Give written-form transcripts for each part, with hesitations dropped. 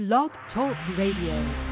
Blog Talk Radio.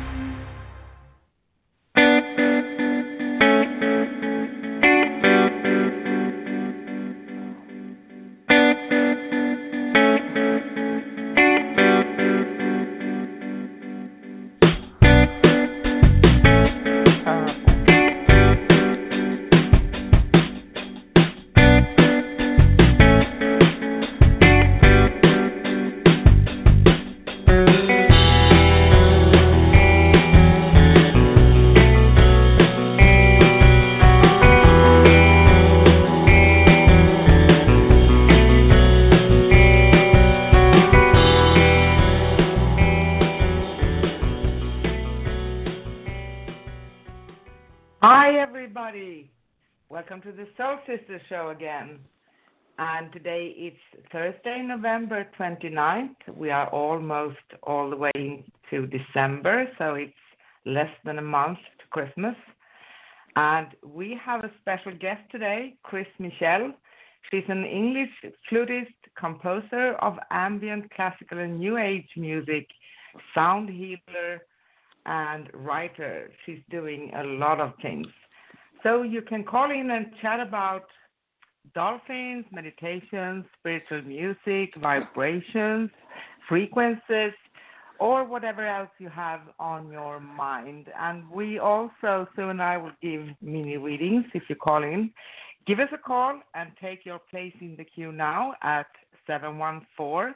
Welcome to the Soul Sisters show again. And today it's Thursday, November 29th. We are almost all the way into December, so it's less than a month to Christmas. And we have a special guest today, Chris Michelle. She's an English flutist, composer of ambient, classical, and new age music, sound healer, and writer. She's doing a lot of things. So you can call in and chat about dolphins, meditations, spiritual music, vibrations, frequencies, or whatever else you have on your mind. And we also, Sue and I, will give mini readings if you call in. Give us a call and take your place in the queue now at 714-816-4628.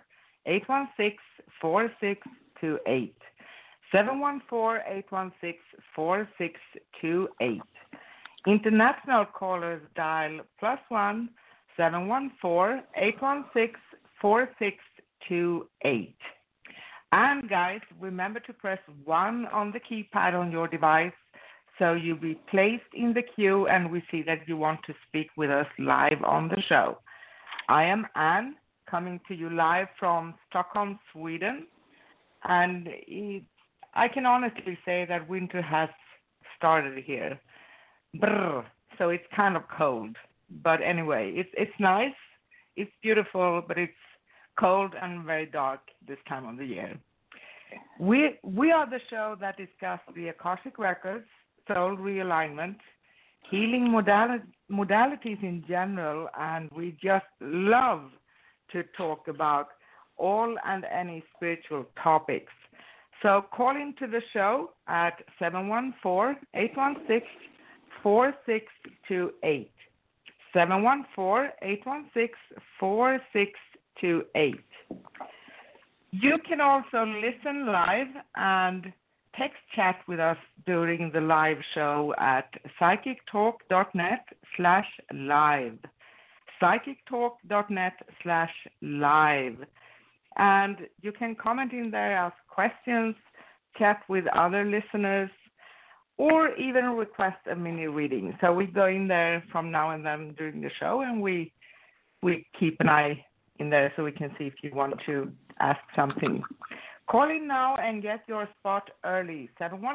714-816-4628. International callers dial +1 714-816-4628. And guys, remember to press 1 on the keypad on your device so you'll be placed in the queue and we see that you want to speak with us live on the show. I am Anne, coming to you live from Stockholm, Sweden. And I can honestly say that winter has started here. Brr, so it's kind of cold, but anyway, it's nice, it's beautiful, but it's cold and very dark this time of the year. We are the show that discusses the Akashic Records, soul realignment, healing modalities in general, and we just love to talk about all and any spiritual topics. So call into the show at 714-816-4628. 714-816-4628. You can also listen live and text chat with us during the live show at psychictalk.net/live. psychictalk.net/live. And you can comment in there, ask questions, chat with other listeners, or even request a mini reading. So we go in there from now and then during the show, and we keep an eye in there so we can see if you want to ask something. Call in now and get your spot early,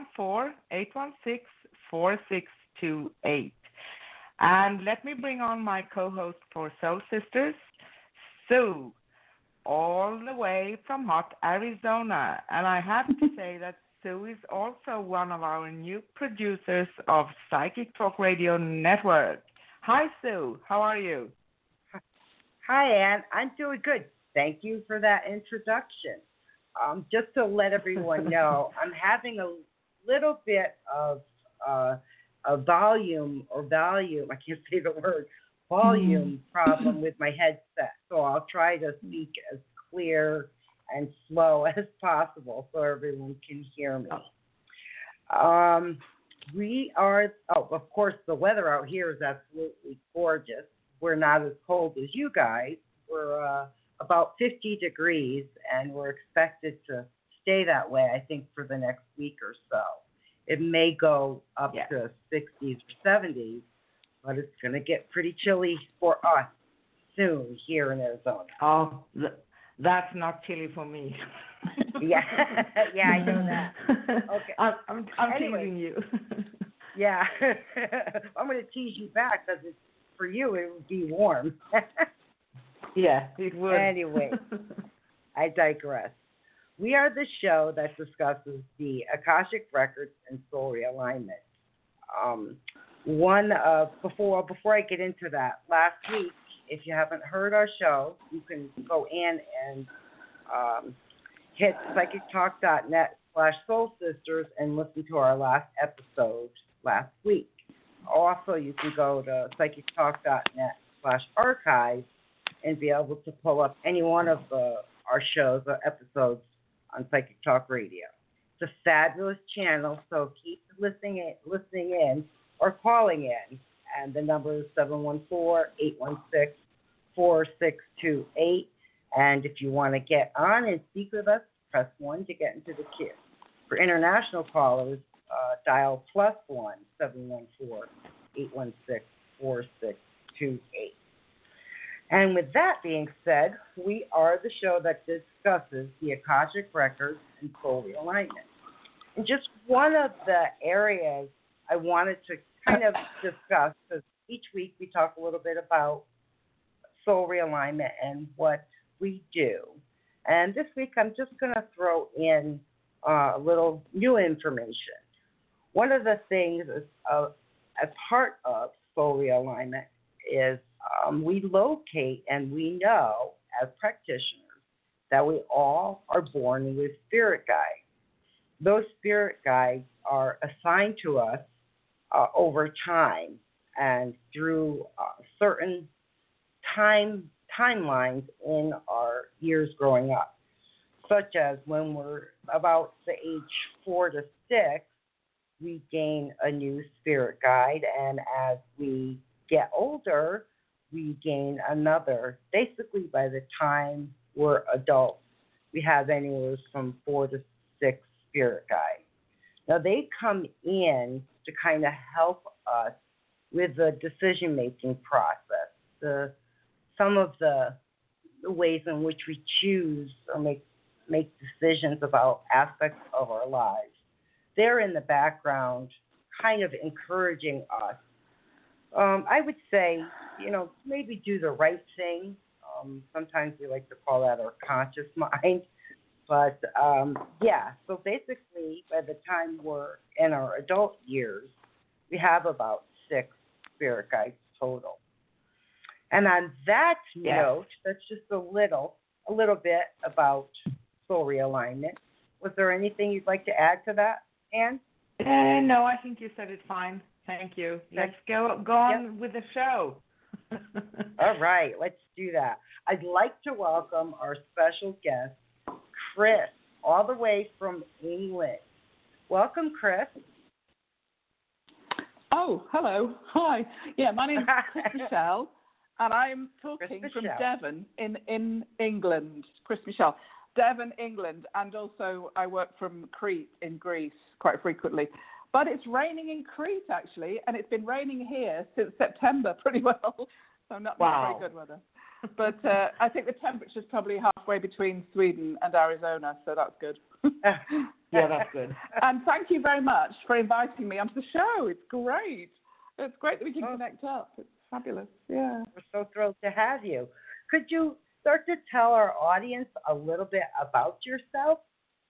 714-816-4628. And let me bring on my co-host for Soul Sisters, Sue, all the way from hot Arizona. And I have to say that Sue is also one of our new producers of Psychic Talk Radio Network. Hi, Sue. How are you? Hi, Anne. I'm doing good. Thank you for that introduction. Just to let everyone know, I'm having a little bit of a volume, I can't say the word, volume problem with my headset. So I'll try to speak as clear and slow as possible so everyone can hear me. Of course, the weather out here is absolutely gorgeous. We're not as cold as you guys. We're about 50 degrees, and we're expected to stay that way, I think, for the next week or so. It may go up to 60s or 70s, but it's going to get pretty chilly for us soon here in Arizona. Oh, that's not chilly for me. Yeah, I know that. Okay, I'm teasing you. Yeah, I'm going to tease you back because for you it would be warm. Yeah, it would. Anyway, I digress. We are the show that discusses the Akashic Records and soul realignment. Before I get into that, last week, if you haven't heard our show, you can go in and hit psychictalk.net/Soul Sisters and listen to our last episode last week. Also, you can go to psychictalk.net/archives and be able to pull up any one of our shows or episodes on Psychic Talk Radio. It's a fabulous channel, so keep listening in or calling in. And the number is 714-816-4628. And if you want to get on and speak with us, press 1 to get into the queue. For international callers, dial +1 714-816-4628. And with that being said, we are the show that discusses the Akashic Records and soul realignment. And just one of the areas I wanted to kind of discuss, because each week we talk a little bit about soul realignment and what we do. And this week I'm just going to throw in a little new information. One of the things as part of soul realignment is we locate and we know as practitioners that we all are born with spirit guides. Those spirit guides are assigned to us over time and through certain timelines in our years growing up, such as when we're about the age 4 to 6, we gain a new spirit guide, and as we get older, we gain another. Basically, by the time we're adults, we have anywhere from 4 to 6 spirit guides. Now, they come in to kind of help us with the decision-making process, some of the ways in which we choose or make decisions about aspects of our lives. They're in the background kind of encouraging us. I would say, maybe do the right thing. Sometimes we like to call that our conscious mind. But, so basically, by the time we're in our adult years, we have about 6 spirit guides total. And on that note, that's just a little bit about soul realignment. Was there anything you'd like to add to that, Anne? No, I think you said it fine. Thank you. Let's go on with the show. All right, let's do that. I'd like to welcome our special guest, Chris, all the way from England. Welcome, Chris. Oh, hello. Hi. Yeah, my name's Chris Michelle, and I'm talking from Devon in England. Chris Michelle. Devon, England, and also I work from Crete in Greece quite frequently. But it's raining in Crete, actually, and it's been raining here since September pretty well, so not very good weather. But I think the temperature's probably halfway between Sweden and Arizona, so that's good. Yeah, that's good. And thank you very much for inviting me onto the show. It's great. It's great that we can connect up. It's fabulous, yeah. We're so thrilled to have you. Could you start to tell our audience a little bit about yourself?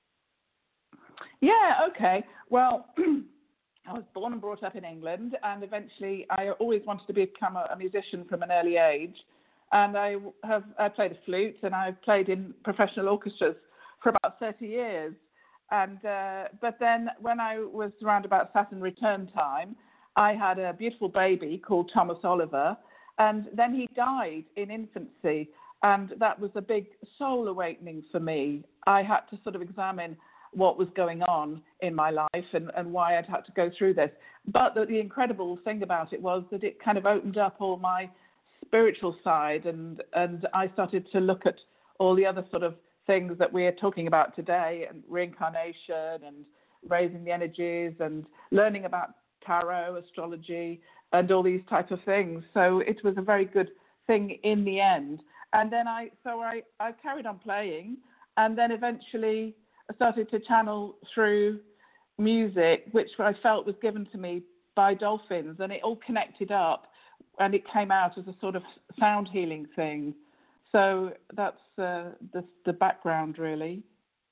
Yeah, okay. Well, I was born and brought up in England, and eventually I always wanted to become a musician from an early age. And I played a flute, and I've played in professional orchestras for about 30 years. And but then when I was around about Saturn return time, I had a beautiful baby called Thomas Oliver, and then he died in infancy. And that was a big soul awakening for me. I had to sort of examine what was going on in my life and why I'd had to go through this. But the incredible thing about it was that it kind of opened up all my spiritual side, and I started to look at all the other sort of things that we're talking about today, and reincarnation and raising the energies and learning about tarot, astrology, and all these types of things. So it was a very good thing in the end. And then I carried on playing, and then eventually I started to channel through music, which I felt was given to me by dolphins, and it all connected up, and it came out as a sort of sound healing thing. So that's the background, really,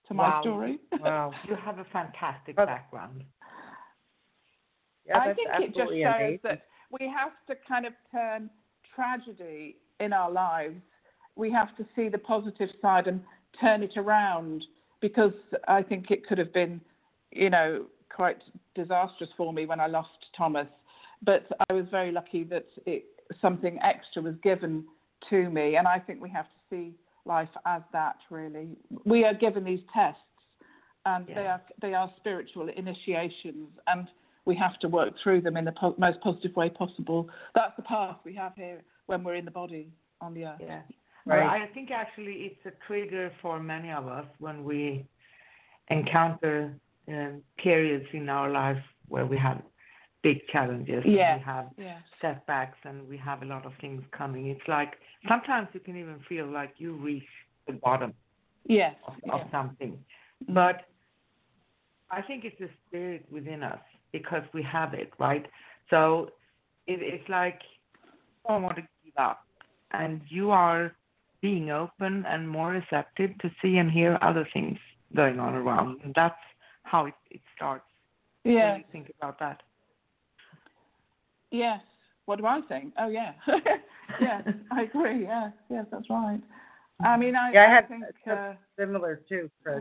to my Wow. story. Wow. You have a fantastic But- background. Yeah, I that's think it just absolutely shows amazing. that we have to kind of turn tragedy in our lives. We have to see the positive side and turn it around, because I think it could have been, quite disastrous for me when I lost Thomas. But I was very lucky that something extra was given to me, and I think we have to see life as that, really. We are given these tests, and they are spiritual initiations, and we have to work through them in the most positive way possible. That's the path we have here when we're in the body on the earth. Yeah. Right. Well, I think actually it's a trigger for many of us when we encounter periods in our life where we have big challenges, and we have setbacks, and we have a lot of things coming. It's like sometimes you can even feel like you reach the bottom of something. But I think it's the spirit within us, because we have it, right? So it's like I don't want to give up, and you are being open and more receptive to see and hear other things going on around, and that's how it starts. Yeah. What do you think about that? Yes. What do I think? Oh, yeah. Yes, I agree. Yes, that's right. I mean, I think similar too, Chris.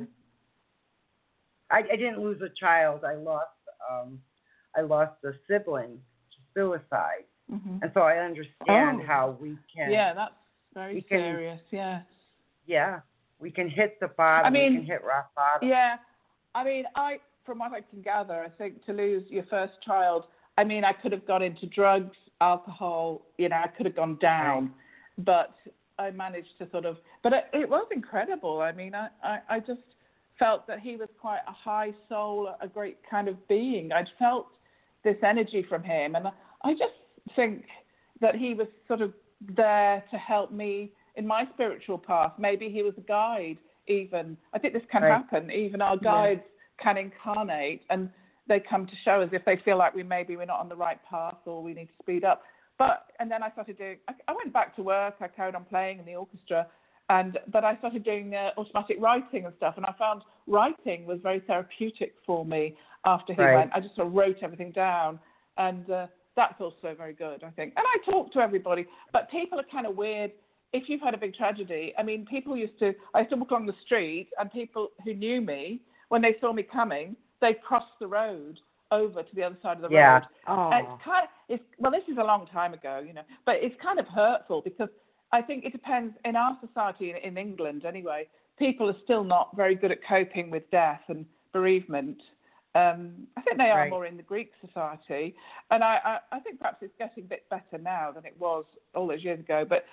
I didn't lose a child. I lost a sibling to suicide, and so I understand how we can. Yeah, that's very serious. Yes. Yeah, we can hit the bottom. We can hit rock bottom. Yeah, I mean, from what I can gather, I think to lose your first child, I mean, I could have got into drugs, alcohol, I could have gone down, but I managed to sort of, but it was incredible. I mean, I just felt that he was quite a high soul, a great kind of being. I'd felt this energy from him, and I just think that he was sort of there to help me in my spiritual path. Maybe he was a guide even. I think this can happen. Even our guides can incarnate, and they come to show us if they feel like we're not on the right path or we need to speed up. And then I started doing, I went back to work, I carried on playing in the orchestra, but I started doing automatic writing and stuff, and I found writing was very therapeutic for me after he went. I just sort of wrote everything down, and that's also very good, I think. And I talk to everybody, but people are kind of weird. If you've had a big tragedy, I mean, I used to walk along the street, and people who knew me, when they saw me coming, they'd cross the road over to the other side of the road. Oh. This is a long time ago, but it's kind of hurtful, because I think it depends. In our society, in England anyway, people are still not very good at coping with death and bereavement. I think they are more in the Greek society, and I think perhaps it's getting a bit better now than it was all those years ago. But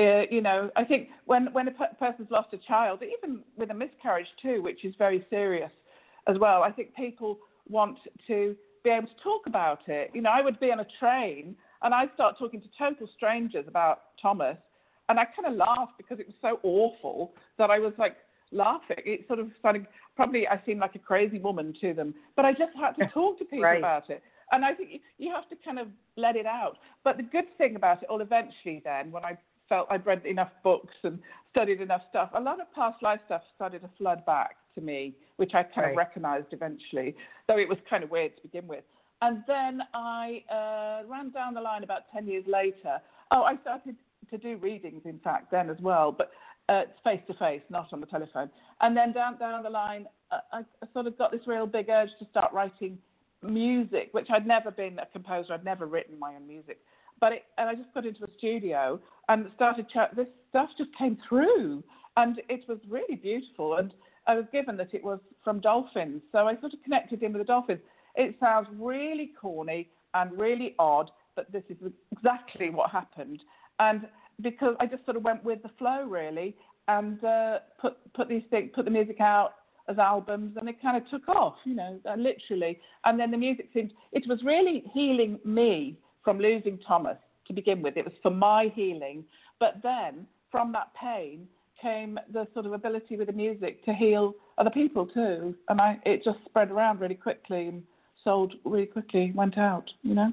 I think when a person's lost a child, even with a miscarriage too, which is very serious as well, I think people want to be able to talk about it. I would be on a train and I'd start talking to total strangers about Thomas, and I kind of laughed because it was so awful that I was like laughing. It sort of started, probably I seemed like a crazy woman to them, but I just had to talk to people about it. And I think you have to kind of let it out. But the good thing about it all, eventually then, when I felt I'd read enough books and studied enough stuff, a lot of past life stuff started to flood back to me, which I kind of recognized eventually, though it was kind of weird to begin with. And then I ran down the line about 10 years later. I started to do readings, in fact, then as well, but it's face-to-face, not on the telephone. And then down the line, I sort of got this real big urge to start writing music, which I'd never been a composer. I'd never written my own music. And I just got into a studio and started this stuff just came through, and it was really beautiful. And I was given that it was from dolphins, so I sort of connected in with the dolphins. It sounds really corny and really odd, but this is exactly what happened. And because I just sort of went with the flow, really, and put the music out as albums, and it kind of took off, literally. And then the music it was really healing me from losing Thomas to begin with. It was for my healing. But then from that pain came the sort of ability with the music to heal other people too. And it just spread around really quickly and sold really quickly, went out,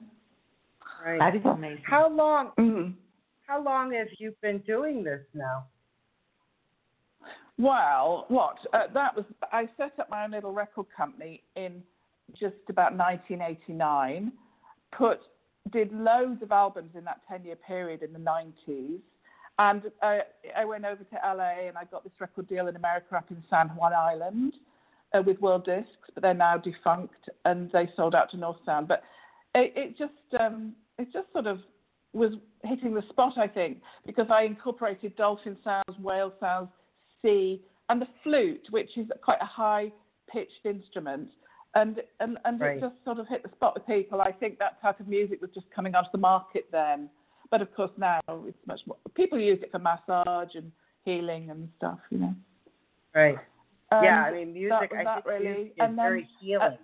Right. That is amazing. How long have you been doing this now? Well, I set up my own little record company in just about 1989, did loads of albums in that 10-year period in the 90s, and I went over to LA and I got this record deal in America up in San Juan Island with World Discs, but they're now defunct and they sold out to North Sound. But it just sort of was hitting the spot, I think, because I incorporated dolphin sounds, whale sounds, sea, and the flute, which is quite a high-pitched instrument. And Right. It just sort of hit the spot with people. I think that type of music was just coming onto the market then. But of course now it's much more. People use it for massage and healing and stuff, you know. Right. And Yeah, I mean, music, that I think really, music is and then, very healing.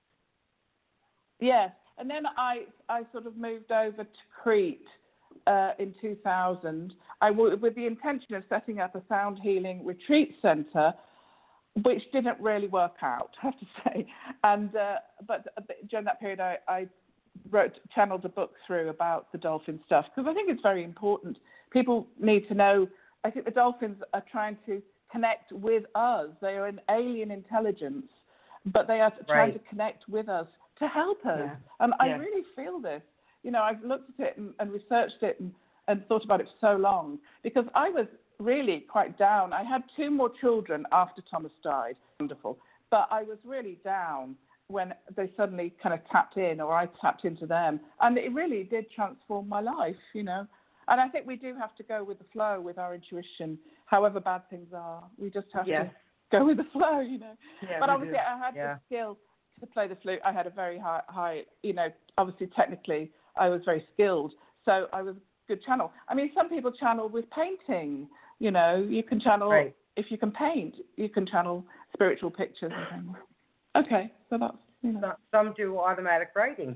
Yes, and then I sort of moved over to Crete in 2000. With the intention of setting up a sound healing retreat centre, which didn't really work out, I have to say. And but during that period, I channeled a book through about the dolphin stuff because I think it's very important. People need to know. I think the dolphins are trying to connect with us. They are an alien intelligence, but they are trying to connect with us to help us. Yeah. And I really feel this. You know, I've looked at it and researched it and thought about it for so long because I was really quite down. I had 2 more children after Thomas died. Wonderful. But I was really down when they suddenly kind of tapped in, or I tapped into them. And it really did transform my life, you know. And I think we do have to go with the flow with our intuition, however bad things are. We just have to go with the flow, you know. Yeah, but obviously I had the skill to play the flute. I had a very high, you know, obviously technically I was very skilled. So I was a good channel. I mean, some people channel with painting, you know. You can channel, if you can paint, you can channel spiritual pictures and things. Okay, so that's, you know. Some do automatic writing.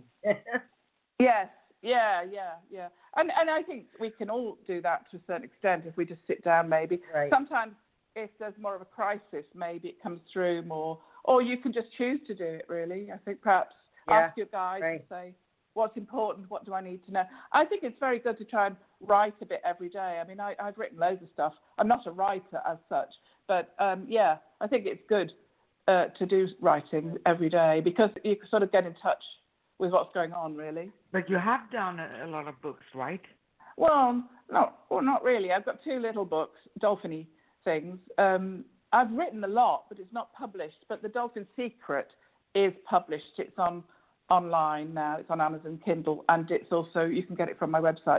Yes, yeah. And I think we can all do that to a certain extent if we just sit down maybe. Right. Sometimes if there's more of a crisis, maybe it comes through more. Or you can just choose to do it, really. I think perhaps ask your guide and say, what's important, what do I need to know? I think it's very good to try and write a bit every day. I mean, I've written loads of stuff. I'm not a writer as such. But, I think it's good to do writing every day because you can sort of get in touch with what's going on, really. But you have done a lot of books, right? Well, not really. I've got 2 little books, dolphin-y things. I've written a lot, but it's not published. But The Dolphin Secret is published. It's online now. It's on Amazon Kindle, and it's also, you can get it from my website.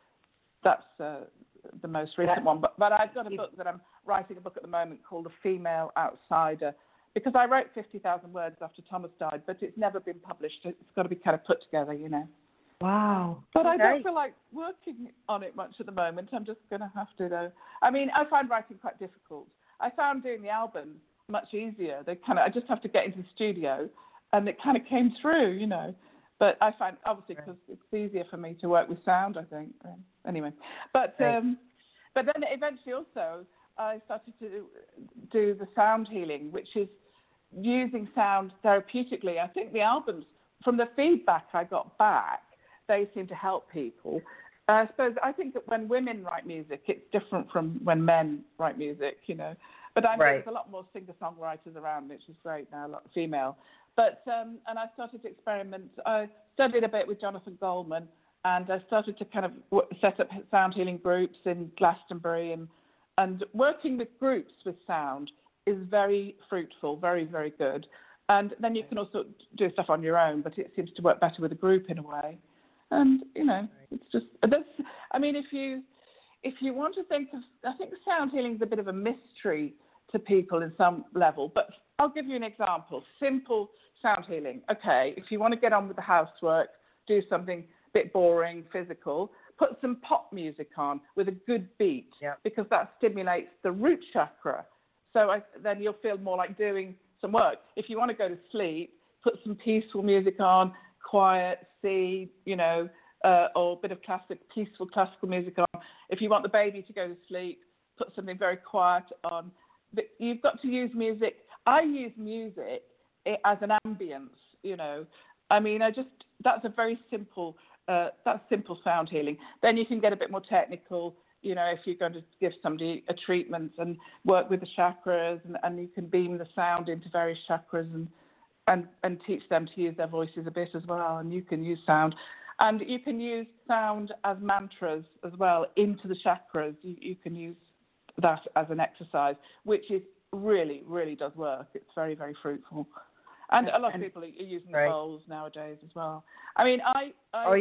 That's the most recent one. But I've got a book that I'm writing a book at the moment called The Female Outsider, because I wrote 50,000 words after Thomas died, but it's never been published. It's got to be kind of put together, you know. Wow. But I don't feel like working on it much at the moment. I'm just going to have to, though. I mean, I find writing quite difficult. I found doing the album much easier. I just have to get into the studio, and it kind of came through, you know. But I find, obviously, because it's easier for me to work with sound, I think. Anyway. But then eventually also I started to do the sound healing, which is using sound therapeutically. I think the albums, from the feedback I got back, they seem to help people. I think that when women write music, it's different from when men write music, you know. But there's a lot more singer-songwriters around, which is great now, a lot female. But and I started to experiment. I studied a bit with Jonathan Goldman, and I started to kind of set up sound healing groups in Glastonbury, and working with groups with sound is very fruitful, very, very good. And then you can also do stuff on your own, but it seems to work better with a group in a way. And, you know, it's just, I mean, if you want to think of, I think sound healing is a bit of a mystery to people in some level, but I'll give you an example. Simple sound healing. Okay, if you want to get on with the housework, do something a bit boring, physical, put some pop music on with a good beat, because that stimulates the root chakra. So then you'll feel more like doing some work. If you want to go to sleep, put some peaceful music on, quiet, you know, or a bit of peaceful classical music on. If you want the baby to go to sleep, put something very quiet on. But you've got to use music. I use music as an ambience, you know. I mean, that's a very simple, that's simple sound healing. Then you can get a bit more technical you know, if you're going to give somebody a treatment and work with the chakras, and you can beam the sound into various chakras and teach them to use their voices a bit as well. And you can use sound. And you can use sound as mantras as well into the chakras. You can use that as an exercise, which is really, really does work. It's very, very fruitful. And a lot of people are using the bowls nowadays as well. I mean, I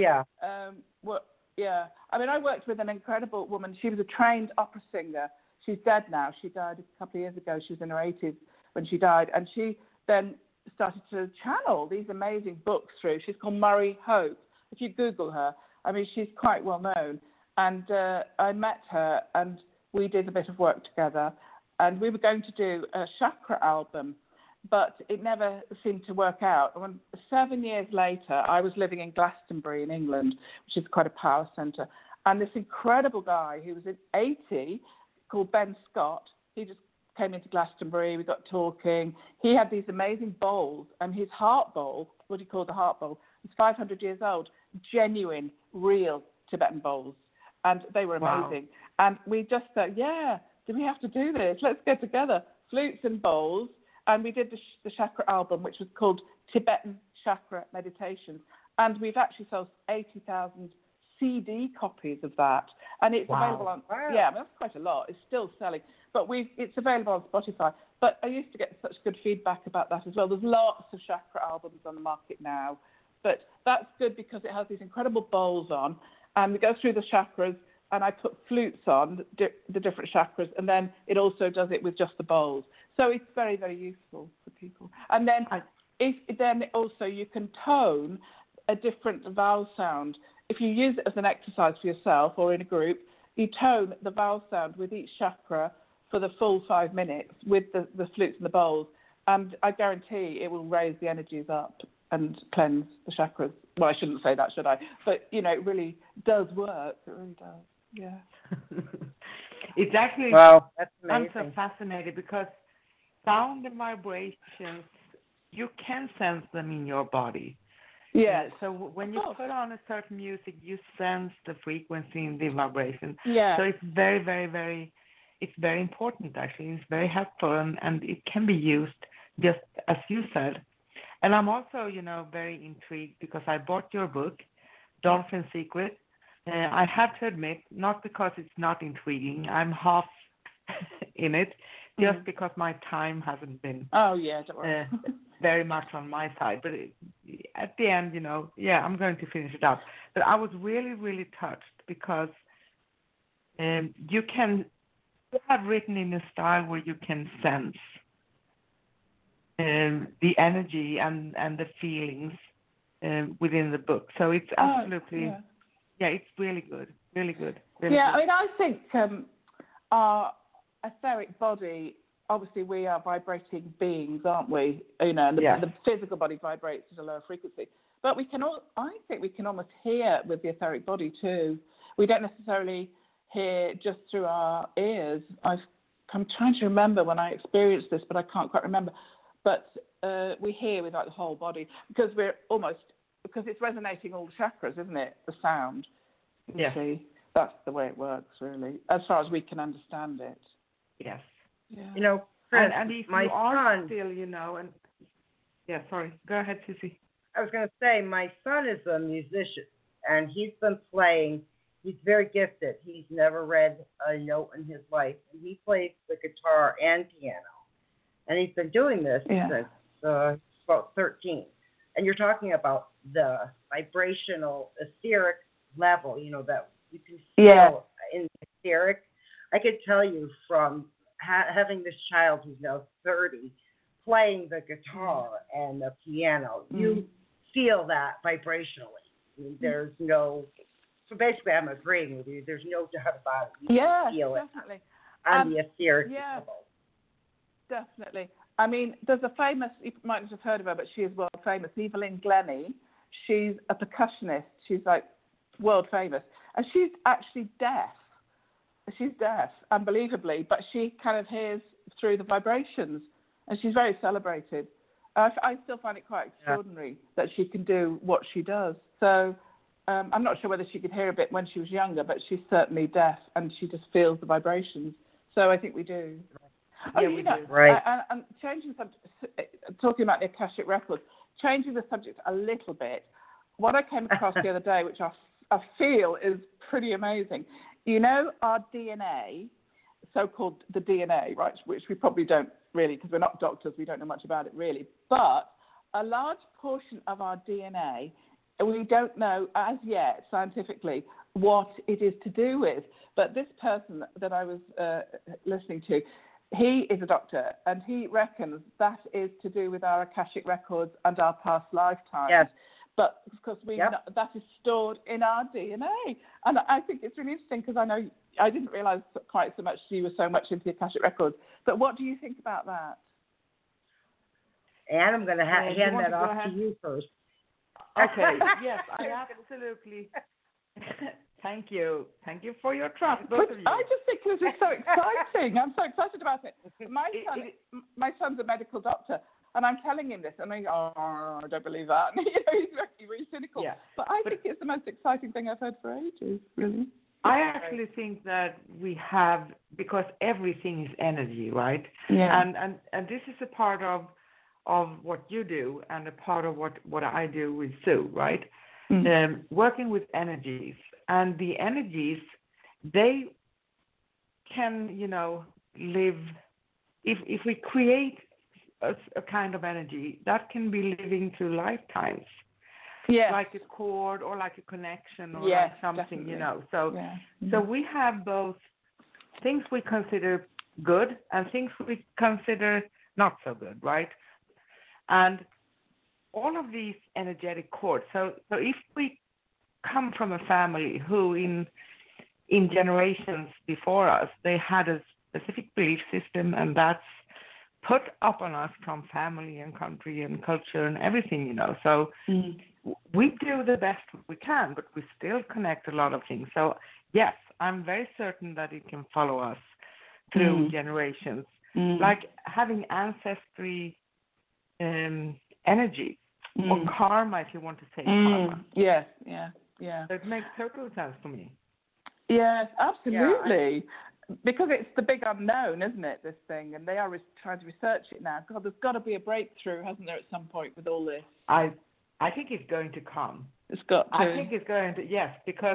worked with an incredible woman. She was a trained opera singer. She's dead now. She died a couple of years ago. She was in her 80s when she died. And she then started to channel these amazing books through. She's called Murray Hope. If you Google her, I mean, she's quite well known. And I met her, and we did a bit of work together. And we were going to do a chakra album, but it never seemed to work out. When 7 years later, I was living in Glastonbury in England, which is quite a power centre. And this incredible guy who was in 80, called Ben Scott, he just came into Glastonbury. We got talking. He had these amazing bowls, and his heart bowl, what he called the heart bowl, was 500 years old, genuine, real Tibetan bowls. And they were amazing. Wow. And we just said, do we have to do this? Let's get together. Flutes and bowls. And we did the chakra album, which was called Tibetan Chakra Meditations. And we've actually sold 80,000 CD copies of that. And it's available on, that's quite a lot. It's still selling. But it's available on Spotify. But I used to get such good feedback about that as well. There's lots of chakra albums on the market now. But that's good because it has these incredible bowls on. And we go through the chakras, and I put flutes on the different chakras. And then it also does it with just the bowls. So it's very, very useful for people. And then then also you can tone a different vowel sound. If you use it as an exercise for yourself or in a group, you tone the vowel sound with each chakra for the full 5 minutes with the flutes and the bowls. And I guarantee it will raise the energies up and cleanse the chakras. Well, I shouldn't say that, should I? But, you know, it really does work. It really does. Yeah. It's actually, that's amazing. I'm so fascinated because sound and vibrations, you can sense them in your body. Yeah. So when you put on a certain music, you sense the frequency and the vibration. Yeah. So it's very, very, very, it's very important actually. It's very helpful, and it can be used just as you said. And I'm also, you know, very intrigued because I bought your book, Dolphin Secret. I have to admit, not because it's not intriguing, I'm half in it, just because my time hasn't been don't worry. very much on my side. But at the end, you know, I'm going to finish it up. But I was really, really touched because you have written in a style where you can sense the energy and the feelings within the book. So it's absolutely, it's really good, really good. Really good. I mean, I think our etheric body, obviously we are vibrating beings, aren't we? You know, and the physical body vibrates at a lower frequency. But I think we can almost hear with the etheric body too. We don't necessarily hear just through our ears. I'm trying to remember when I experienced this, but I can't quite remember. But we hear with like the whole body because it's resonating all the chakras, isn't it? The sound. Yes. See, that's the way it works, really, as far as we can understand it. Yes. Yeah. You know, Chris, and if my you are son, still, you know, and sorry, go ahead, Susie. I was going to say, my son is a musician, and he's been playing. He's very gifted. He's never read a note in his life, and he plays the guitar and piano. And he's been doing this since about 13. And you're talking about the vibrational, etheric level, you know, that you can feel in the etheric. I could tell you from having this child who's now 30, playing the guitar and the piano, you feel that vibrationally. I mean, there's no, so basically I'm agreeing with you. There's no doubt about it. You feel definitely. it on the etheric level. Definitely. I mean, there's a famous, you might not have heard of her, but she is world famous, Evelyn Glennie. She's a percussionist. She's like world famous. And she's actually deaf. She's deaf, unbelievably, but she kind of hears through the vibrations. And she's very celebrated. I still find it quite extraordinary that she can do what she does. So I'm not sure whether she could hear a bit when she was younger, but she's certainly deaf, and she just feels the vibrations. So I think we do. Yeah, we do. Right. And changing subject, talking about the Akashic Records, changing the subject a little bit, what I came across the other day, which I feel is pretty amazing. You know, our DNA, so-called the DNA, right, which we probably don't really, because we're not doctors, we don't know much about it really, but a large portion of our DNA, we don't know as yet scientifically what it is to do with. But this person that I was listening to, he is a doctor, and he reckons that is to do with our Akashic Records and our past lifetimes. Yes. But of course, that is stored in our DNA. And I think it's really interesting because I know I didn't realise quite so much you were so much into the Akashic Records. But what do you think about that? And I'm going to hand that off to you first. Okay. Yes, I absolutely. Thank you. Thank you for your trust, both of you. I just think this is so exciting. I'm so excited about it. My son's a medical doctor, and I'm telling him this, and I don't believe that. And, he's really cynical. Yeah. But I think it's the most exciting thing I've heard for ages, really. I actually think that we have, because everything is energy, right? Yeah. And this is a part of what you do and a part of what I do with Sue, right? Working with energies. And the energies, they can, live, if we create a kind of energy, that can be living through lifetimes. Yeah. Like a chord or like a connection or yes, like something, definitely. So we have both things we consider good and things we consider not so good, right? And all of these energetic cords. So if we come from a family who in generations before us, they had a specific belief system, and that's put up on us from family and country and culture and everything, So we do the best we can, but we still connect a lot of things. So yes, I'm very certain that it can follow us through generations, like having ancestry energy or karma, if you want to say karma. Yes, yeah. So it makes total sense to me. Yes, absolutely. Because it's the big unknown, isn't it, this thing? And they are trying to research it now. God, there's got to be a breakthrough, hasn't there, at some point with all this? I think it's going to come. It's got to. I think it's going to, yes, because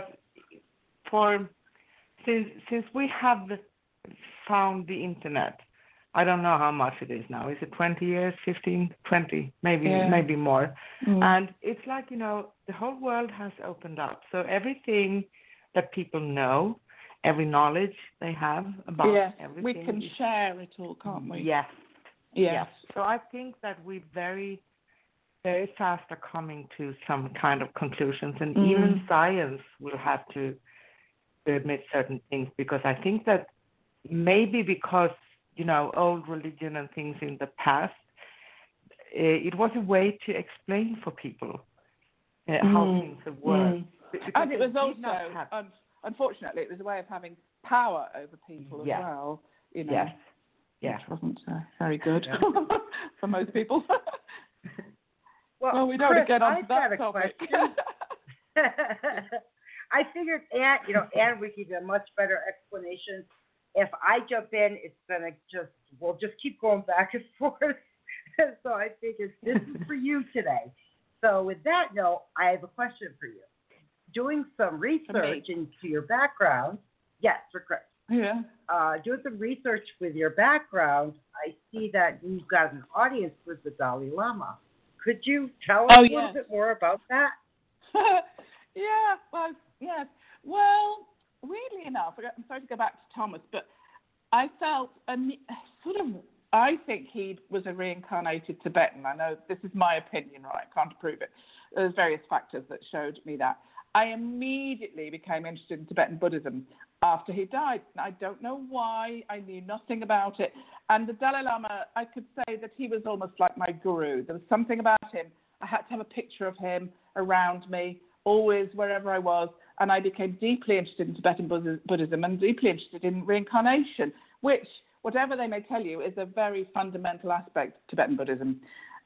since we have found the internet, I don't know how much it is now. Is it 20 years, 15, 20, maybe more? And it's like, the whole world has opened up. So everything that people know, every knowledge they have about everything. We can share it all, can't we? Yes. So I think that we very, very fast are coming to some kind of conclusions, and even science will have to admit certain things, because I think that maybe because, old religion and things in the past, it was a way to explain for people how things have worked. And it was also, unfortunately, it was a way of having power over people as well. Yes. Which wasn't very good for most people. Well, we don't Chris, get on to that a topic. I figured, Anne would give you a much better explanation. If I jump in, it's gonna we'll just keep going back and forth. So I figured this is for you today. So with that note, I have a question for you. Doing some research into your background, yes, for Chris. Yeah. Doing some research with your background, I see that you've got an audience with the Dalai Lama. Could you tell us a little bit more about that? Yes. Well, weirdly enough, I'm sorry to go back to Thomas, but I felt I think he was a reincarnated Tibetan. I know this is my opinion, right? I can't prove it. There's various factors that showed me that. I immediately became interested in Tibetan Buddhism after he died. I don't know why. I knew nothing about it. And the Dalai Lama, I could say that he was almost like my guru. There was something about him. I had to have a picture of him around me, always wherever I was. And I became deeply interested in Tibetan Buddhism and deeply interested in reincarnation, which, whatever they may tell you, is a very fundamental aspect of Tibetan Buddhism.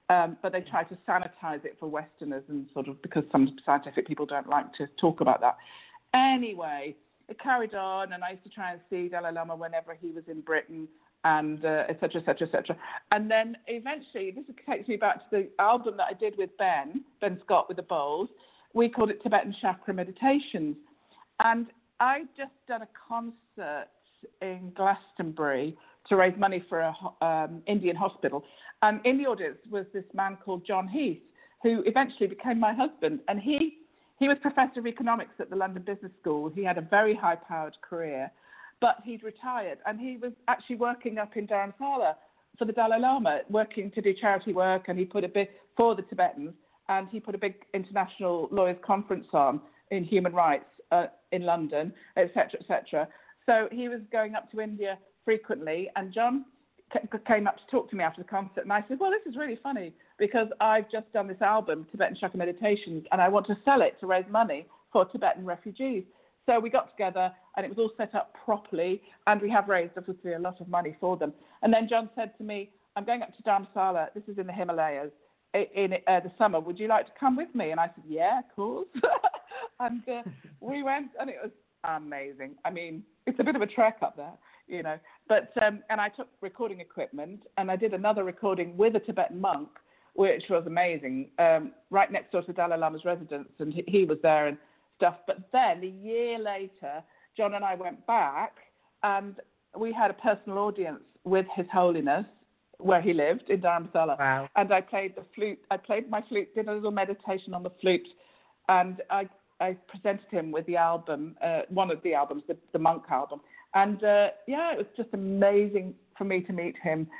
but they try to sanitize it for Westerners and sort of because some scientific people don't like to talk about that. Anyway, it carried on, and I used to try and see Dalai Lama whenever he was in Britain, and et cetera, et cetera, et cetera. And then eventually, this takes me back to the album that I did with Ben Scott with the Bowls. We called it Tibetan Chakra Meditations. And I'd just done a concert in Glastonbury to raise money for an Indian hospital. And in the audience was this man called John Heath, who eventually became my husband. And he was professor of economics at the London Business School. He had a very high-powered career, but he'd retired. And he was actually working up in Dharamsala for the Dalai Lama, working to do charity work. And he put a bit for the Tibetans. And he put a big international lawyers conference on in human rights in London, et cetera, et cetera. So he was going up to India frequently, and John came up to talk to me after the concert, and I said, well, this is really funny because I've just done this album, Tibetan Chakra Meditations, and I want to sell it to raise money for Tibetan refugees. So we got together, and it was all set up properly, and we have raised, obviously, a lot of money for them. And then John said to me, I'm going up to Dharamsala, this is in the Himalayas, in the summer, would you like to come with me? And I said, yeah, of course. And we went, and it was amazing. I mean, it's a bit of a trek up there, you know. But and I took recording equipment, and I did another recording with a Tibetan monk, which was amazing, right next door to Dalai Lama's residence, and he was there and stuff. But then a year later, John and I went back, and we had a personal audience with His Holiness, where he lived in Dharamsala. Wow. And I played the flute. I played my flute, did a little meditation on the flute, and I presented him with the album, one of the albums, the Monk album. And yeah, it was just amazing for me to meet him.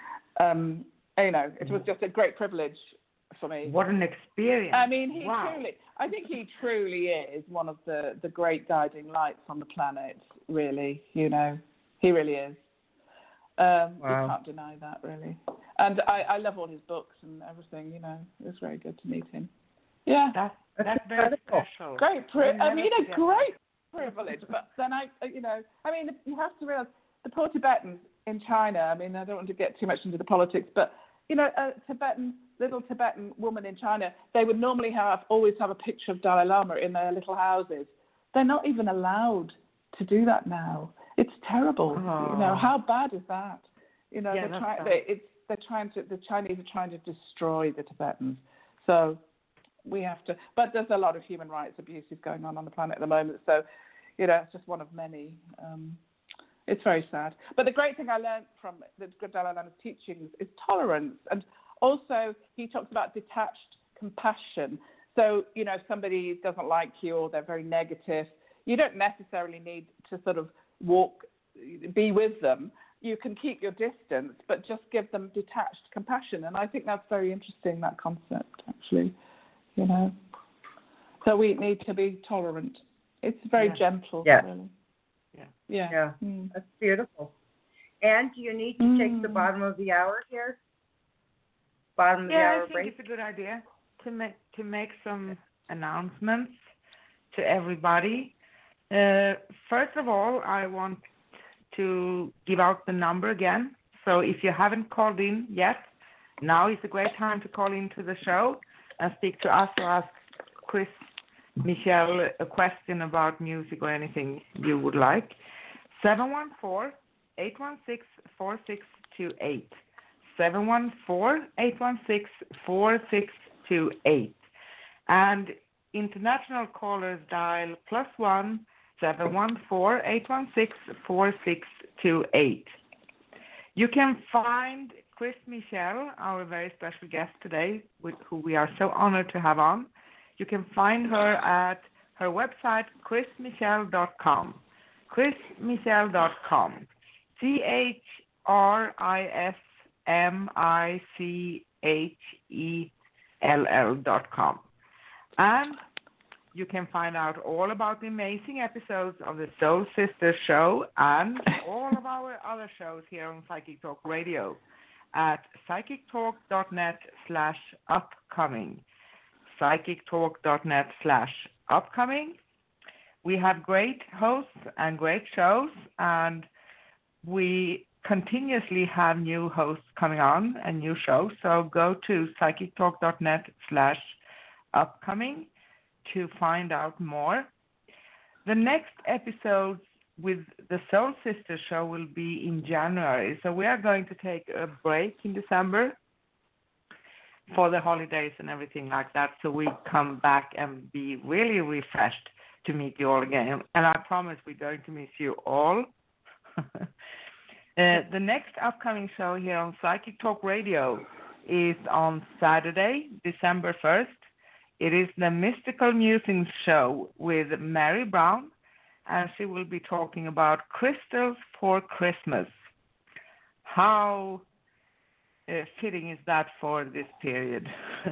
You know, it was just a great privilege for me. What an experience. I mean, Wow. I think he truly is one of the great guiding lights on the planet, really, you know. He really is. Wow. You can't deny that, really. And I love all his books and everything, you know. It was very good to meet him. Yeah. That's very special. Great great privilege. But then you have to realize the poor Tibetans in China, I mean, I don't want to get too much into the politics, but, you know, a little Tibetan woman in China, they would normally always have a picture of Dalai Lama in their little houses. They're not even allowed to do that now. It's terrible. Oh. You know, how bad is that? You know, Yeah, the Chinese are trying to destroy the Tibetans. So we have to, but there's a lot of human rights abuses going on the planet at the moment. So, you know, it's just one of many. It's very sad. But the great thing I learned from the Dalai Lama's teachings is tolerance. And also he talks about detached compassion. So, you know, if somebody doesn't like you or they're very negative, you don't necessarily need to sort of be with them. You can keep your distance, but just give them detached compassion. And I think that's very interesting, that concept, actually, you know. So we need to be tolerant. It's very gentle, really. Yeah. That's beautiful. And do you need to take the bottom of the hour here? Bottom of the hour break? I think it's a good idea to make some announcements to everybody. First of all, I want to give out the number again. So if you haven't called in yet, now is a great time to call into the show and speak to us or ask Chris Michelle a question about music or anything you would like. 714-816-4628. 714-816-4628. And international callers dial +1 714-816-4628. You can find Chris Michelle, our very special guest today, who we are so honored to have on. You can find her at her website, chrismichelle.com. chrismichelle.com. CHRISMICHELL.com. And you can find out all about the amazing episodes of the Soul Sisters show and all of our other shows here on Psychic Talk Radio at psychictalk.net/upcoming. psychictalk.net/upcoming. We have great hosts and great shows, and we continuously have new hosts coming on and new shows. So go to psychictalk.net/upcoming to find out more. The next episodes with the Soul Sister show will be in January. So we are going to take a break in December for the holidays and everything like that. So we come back and be really refreshed to meet you all again. And I promise we're going to miss you all. The next upcoming show here on Psychic Talk Radio is on Saturday, December 1st. It is the Mystical Musings show with Mary Brown, and she will be talking about crystals for Christmas. How fitting is that for this period?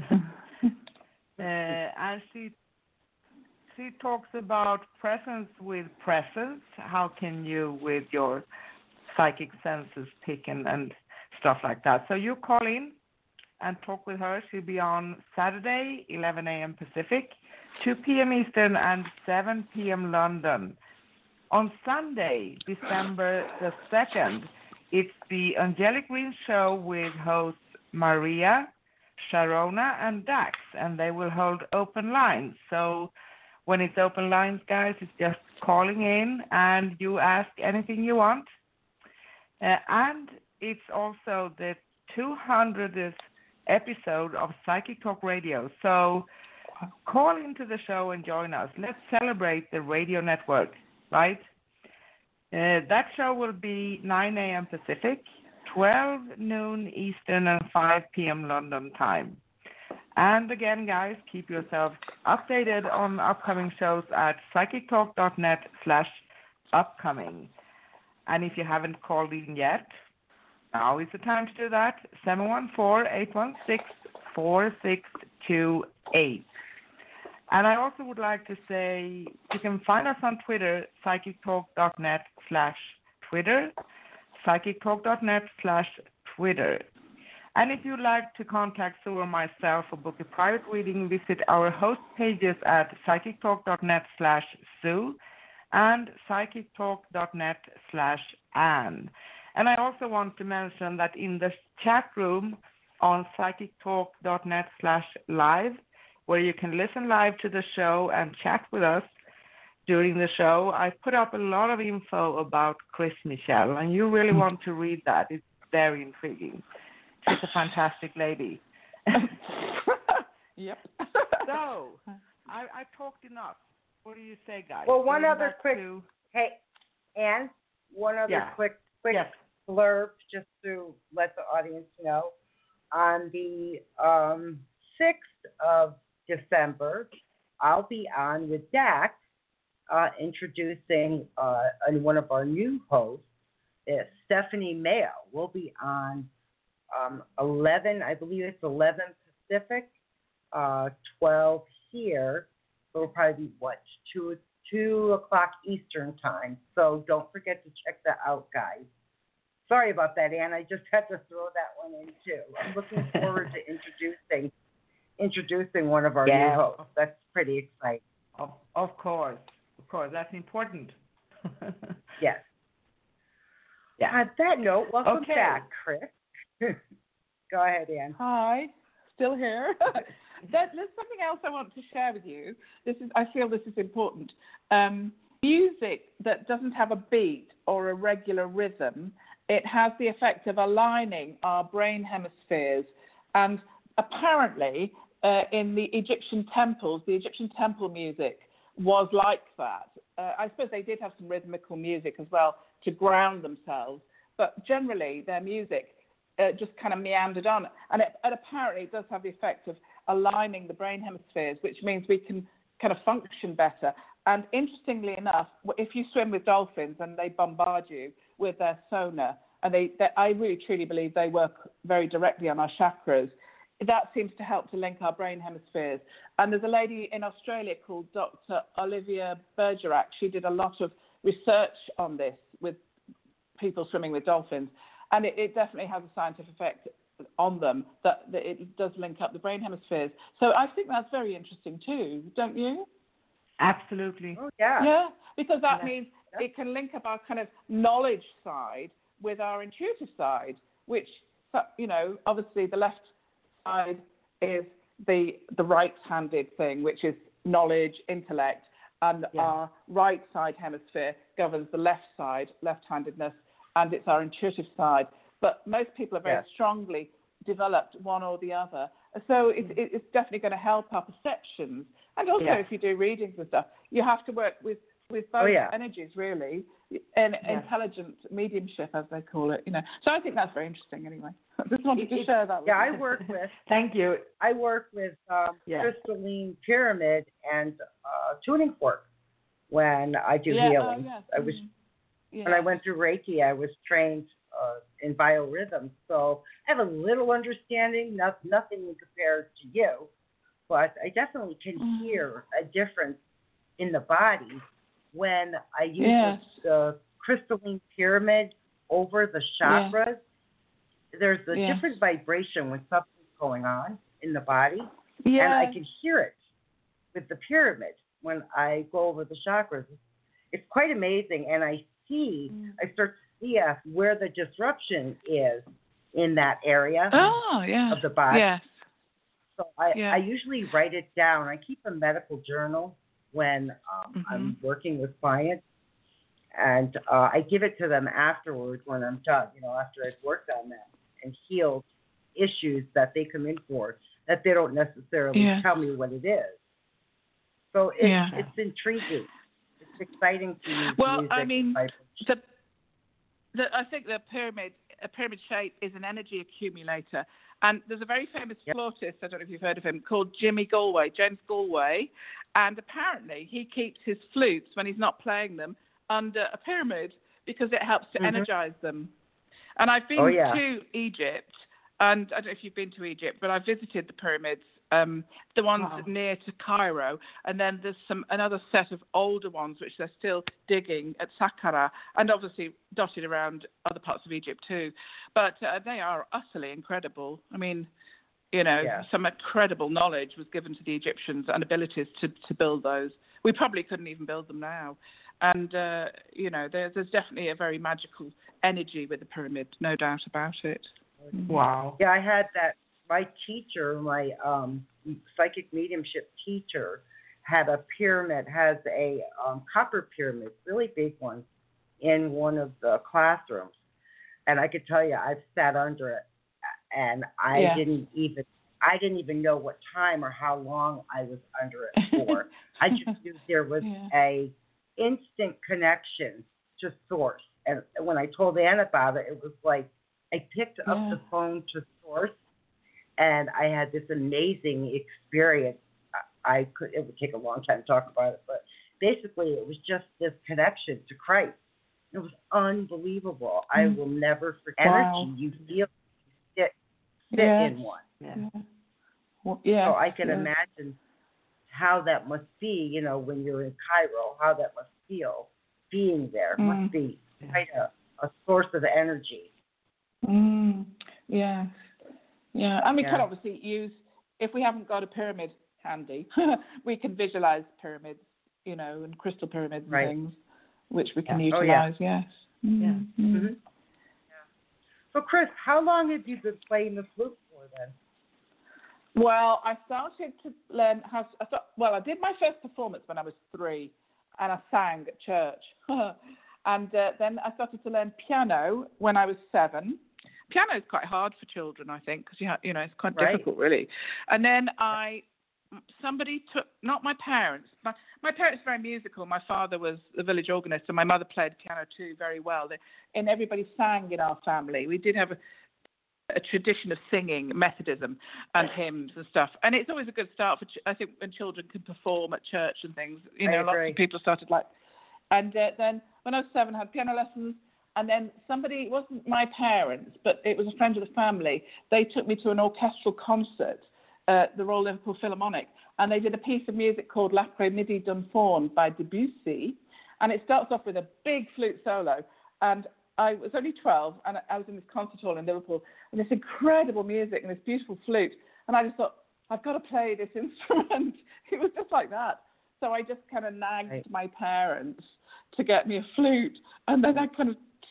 And she talks about presence with presence. How can you, with your psychic senses, pick and stuff like that? So you call in and talk with her. She'll be on Saturday, 11 a.m. Pacific, 2 p.m. Eastern, and 7 p.m. London. On Sunday, December the 2nd, it's the Angelic Green Show with hosts Maria, Sharona, and Dax, and they will hold open lines. So when it's open lines, guys, it's just calling in, and you ask anything you want. And it's also the 200th episode of Psychic Talk Radio. So call into the show and join us. Let's celebrate the radio network, right? That show will be 9 a.m. Pacific, 12 noon Eastern, and 5 p.m. London time. And again, guys, keep yourselves updated on upcoming shows at psychictalk.net/upcoming. And if you haven't called in yet, now is the time to do that. 714-816-4628. And I also would like to say you can find us on Twitter, psychictalk.net/Twitter, psychictalk.net/Twitter. And if you'd like to contact Sue or myself or book a private reading, visit our host pages at psychictalk.net/Sue and psychictalk.net/Anne. And I also want to mention that in the chat room on psychictalk.net/live, where you can listen live to the show and chat with us during the show, I put up a lot of info about Chris Michelle, and you really want to read that. It's very intriguing. She's a fantastic lady. Yep. So, I talked enough. What do you say, guys? Well, one other quick, hey, Anne, one other quick yes. blurb just to let the audience know. On the 6th of December, I'll be on with Dax, introducing one of our new hosts, Stephanie Mayo. We'll be on 11, I believe it's 11 Pacific, 12 here. So it'll probably be, 2 o'clock Eastern time. So don't forget to check that out, guys. Sorry about that, Ann. I just had to throw that one in, too. I'm looking forward to introducing one of our new hosts. That's pretty exciting. Of course. That's important. Yes. Yeah. On that note, welcome back, Chris. Go ahead, Ann. Hi, still here. There's something else I want to share with you. I feel this is important. Music that doesn't have a beat or a regular rhythm, it has the effect of aligning our brain hemispheres. And apparently, in the Egyptian temples, the Egyptian temple music was like that. I suppose they did have some rhythmical music as well to ground themselves, but generally their music just kind of meandered on. And apparently it does have the effect of aligning the brain hemispheres, which means we can kind of function better. And interestingly enough, if you swim with dolphins and they bombard you with their sonar, and I really truly believe they work very directly on our chakras, that seems to help to link our brain hemispheres. And there's a lady in Australia called Dr. Olivia Bergerac. She did a lot of research on this with people swimming with dolphins. And it definitely has a scientific effect on them, that it does link up the brain hemispheres. So I think that's very interesting too, don't you? Absolutely. Oh, yeah. Yeah, because that means it can link up our kind of knowledge side with our intuitive side, which, obviously the left side is the right-handed thing, which is knowledge, intellect, and our right side hemisphere governs the left side, left-handedness, and it's our intuitive side. But most people are very strongly developed one or the other. So it's definitely going to help our perceptions. And also, if you do readings and stuff, you have to work with both energies, really, and intelligent mediumship, as they call it. So I think that's very interesting. Anyway, I just wanted to share that with you. I work with. Thank you. I work with crystalline pyramid and tuning fork when I do healing. I was when I went through Reiki, I was trained in biorhythms, so I have a little understanding. Nothing compared to you, but I definitely can hear a difference in the body when I use the crystalline pyramid over the chakras. There's a different vibration when something's going on in the body, and I can hear it with the pyramid when I go over the chakras. It's quite amazing, and I start to see where the disruption is in that area of the body. Yes. So I usually write it down. I keep a medical journal when I'm working with clients, and I give it to them afterwards when I'm done, after I've worked on them and healed issues that they come in for that they don't necessarily tell me what it is. So it's intriguing. It's exciting to use music. I mean, I think a pyramid shape is an energy accumulator. And there's a very famous flautist, I don't know if you've heard of him, called James Galway. And apparently he keeps his flutes, when he's not playing them, under a pyramid because it helps to energize them. And I've been to Egypt, and I don't know if you've been to Egypt, but I visited the pyramids, the ones near to Cairo, and then there's another set of older ones which they're still digging at Saqqara, and obviously dotted around other parts of Egypt too. But they are utterly incredible. I mean, some incredible knowledge was given to the Egyptians and abilities to build those. We probably couldn't even build them now. And, there's definitely a very magical energy with the pyramid, no doubt about it. Wow. Yeah, I had that. My teacher, my psychic mediumship teacher, has a copper pyramid, really big one, in one of the classrooms. And I could tell you, I've sat under it, and I didn't even know what time or how long I was under it for. I just knew there was a instant connection to source. And when I told Ann about it, it was like I picked up the phone to source, and I had this amazing experience. It would take a long time to talk about it, but basically it was just this connection to Christ. It was unbelievable. I will never forget energy. You feel sit in one. So I can imagine how that must be, when you're in Cairo, how that must feel being there. It must be quite a source of energy. Yes. Yeah, and we can obviously use, if we haven't got a pyramid handy, we can visualize pyramids, and crystal pyramids and things, which we can utilize, So, Chris, how long have you been playing the flute for then? Well, I started to learn I did my first performance when I was 3, and I sang at church. And then I started to learn piano when I was 7. Piano is quite hard for children, I think, because it's quite difficult, really. And then somebody took, not my parents. My parents were very musical. My father was the village organist, and my mother played piano too very well. And everybody sang in our family. We did have a tradition of singing, Methodism, and hymns and stuff. And it's always a good start for, I think, when children can perform at church and things. Lots of people started And then when I was 7, I had piano lessons. And then somebody, it wasn't my parents, but it was a friend of the family. They took me to an orchestral concert at the Royal Liverpool Philharmonic, and they did a piece of music called L'après-midi d'un faune by Debussy. And it starts off with a big flute solo. And I was only 12, and I was in this concert hall in Liverpool, and this incredible music and this beautiful flute. And I just thought, I've got to play this instrument. It was just like that. So I just kind of nagged my parents to get me a flute. And then I kind of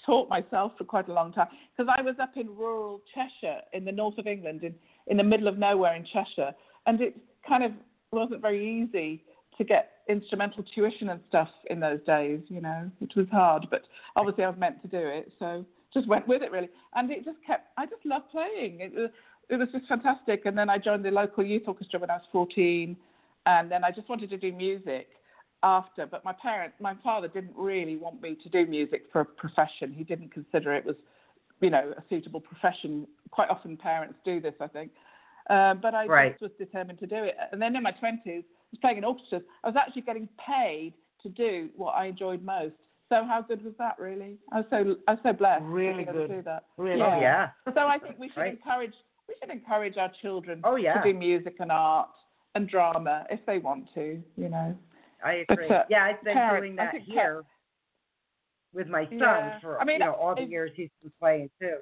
taught myself for quite a long time because I was up in rural Cheshire in the north of England, in the middle of nowhere in Cheshire, and it kind of wasn't very easy to get instrumental tuition and stuff in those days. You know, it was hard, but obviously I was meant to do it, so just went with it really, and it just kept. I just loved playing. It was just fantastic, and then I joined the local youth orchestra when I was 14, and then I just wanted to do music after, but my father didn't really want me to do music for a profession. He didn't consider it was, you know, a suitable profession. Quite often parents do this, I think. But I just was determined to do it. And then in my 20s, I was playing in orchestras. I was actually getting paid to do what I enjoyed most. So how good was that, really? I was so blessed really to be good. able to do that. Really, yeah. So I think we should encourage our children to do music and art and drama if they want to, you know. I agree. But, I've been doing that here with my son for all the years he's been playing too.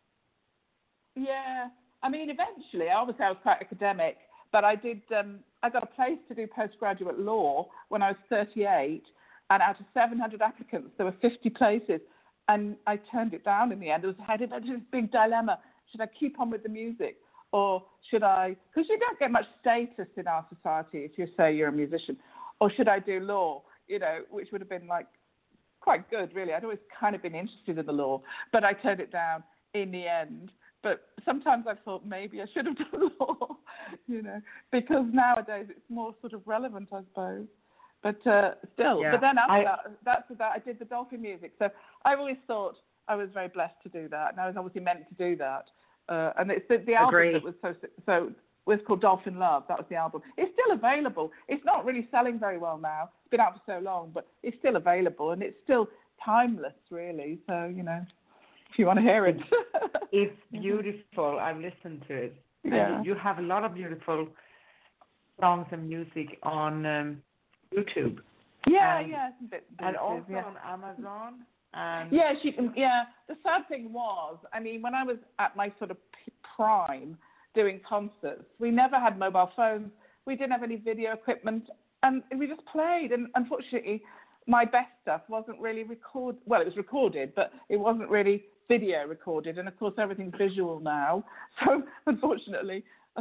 Yeah, I mean, eventually, obviously, I was quite academic, but I did. I got a place to do postgraduate law when I was 38, and out of 700 applicants, there were 50 places, and I turned it down in the end. I had this big dilemma: should I keep on with the music, or should I? Because you don't get much status in our society if you say you're a musician. Or should I do law, you know, which would have been like quite good, really. I'd always kind of been interested in the law, but I turned it down in the end. But sometimes I thought maybe I should have done law, you know, because nowadays it's more sort of relevant, I suppose. But still, but then after that, I did the Dolphin music. So I've always thought I was very blessed to do that, and I was obviously meant to do that. And it's the album that was so. It was called Dolphin Love. That was the album. It's still available. It's not really selling very well now. It's been out for so long, but it's still available, and it's still timeless, really. So, you know, if you want to hear it. It's beautiful. I've listened to it. Yeah. And you have a lot of beautiful songs and music on YouTube. Yeah. It's a bit and also on Amazon. And the sad thing was, I mean, when I was at my sort of prime, doing concerts, we never had mobile phones, we didn't have any video equipment, and we just played. And unfortunately, my best stuff wasn't really recorded. Well, it was recorded, but it wasn't really video recorded. And of course, everything's visual now. So unfortunately, I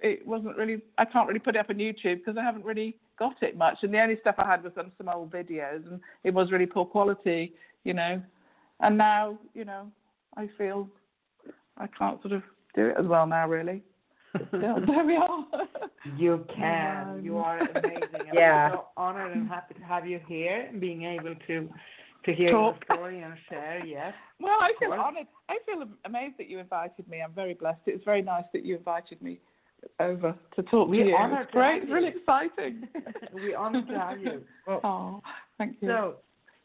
can't really put it up on YouTube because I haven't really got it much. And the only stuff I had was on some old videos, and it was really poor quality, you know. And now, you know, I feel I can't sort of do it as well now, really. But still, there we are. You can. You are amazing. I'm so honored and happy to have you here and being able to hear your story and share. Yes. Well, I feel honored. I feel amazed that you invited me. I'm very blessed. It's very nice that you invited me over to talk to you. It's great. It's really exciting. We're honored to have you. Oh, thank you. So,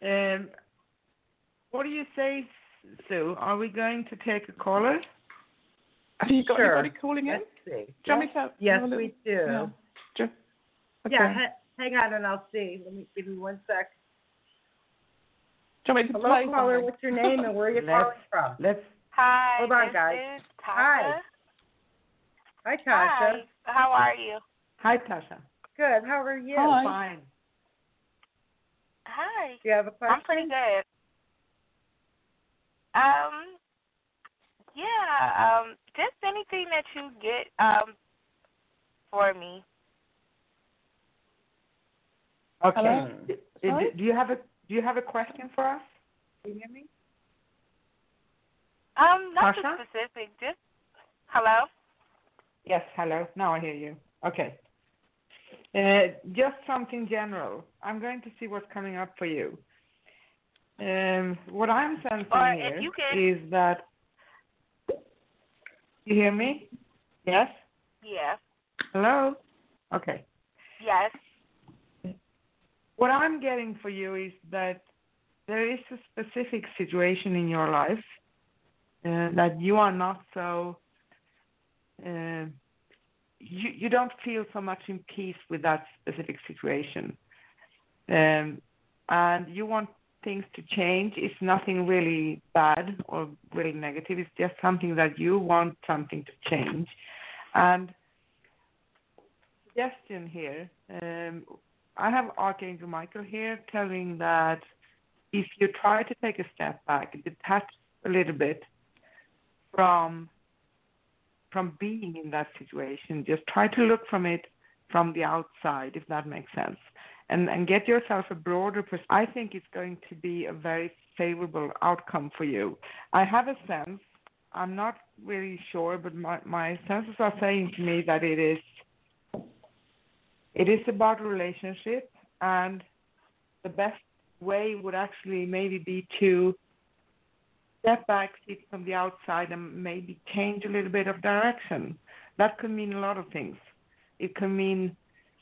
what do you say, Sue? Are we going to take a caller? Have you got anybody calling in? Let's see. Yes, we do. Yeah, okay. Hang on and I'll see. Let me give you 1 sec. Do you want me to Hello, play caller. something? What's your name and where are you calling from? Hi. Hold on, this guys. Is Tasha. Hi. Hi, Tasha. Hi. How are you? Hi, Tasha. Good. How are you? Hi. Fine. Hi. Do you have a question? I'm pretty good. Just anything that you get for me. Okay. Hello? Do you have a question for us? Can you hear me? Nothing Tasha? specific. Just hello. Yes. Hello. Now I hear you. Okay. Just something general. I'm going to see what's coming up for you. What I'm sensing here is that. You hear me? Yes? Yes. Hello? Okay. Yes. What I'm getting for you is that there is a specific situation in your life that you are not so, you don't feel so much in peace with that specific situation. And you want things to change. It's nothing really bad or really negative. It's just something that you want something to change. And suggestion here, I have Archangel Michael here telling that if you try to take a step back, detach a little bit from being in that situation, just try to look from it from the outside, if that makes sense, and get yourself a broader perspective. I think it's going to be a very favorable outcome for you. I have a sense, I'm not really sure, but my senses are saying to me that it is about a relationship, and the best way would actually maybe be to step back, see it from the outside, and maybe change a little bit of direction. That could mean a lot of things. It can mean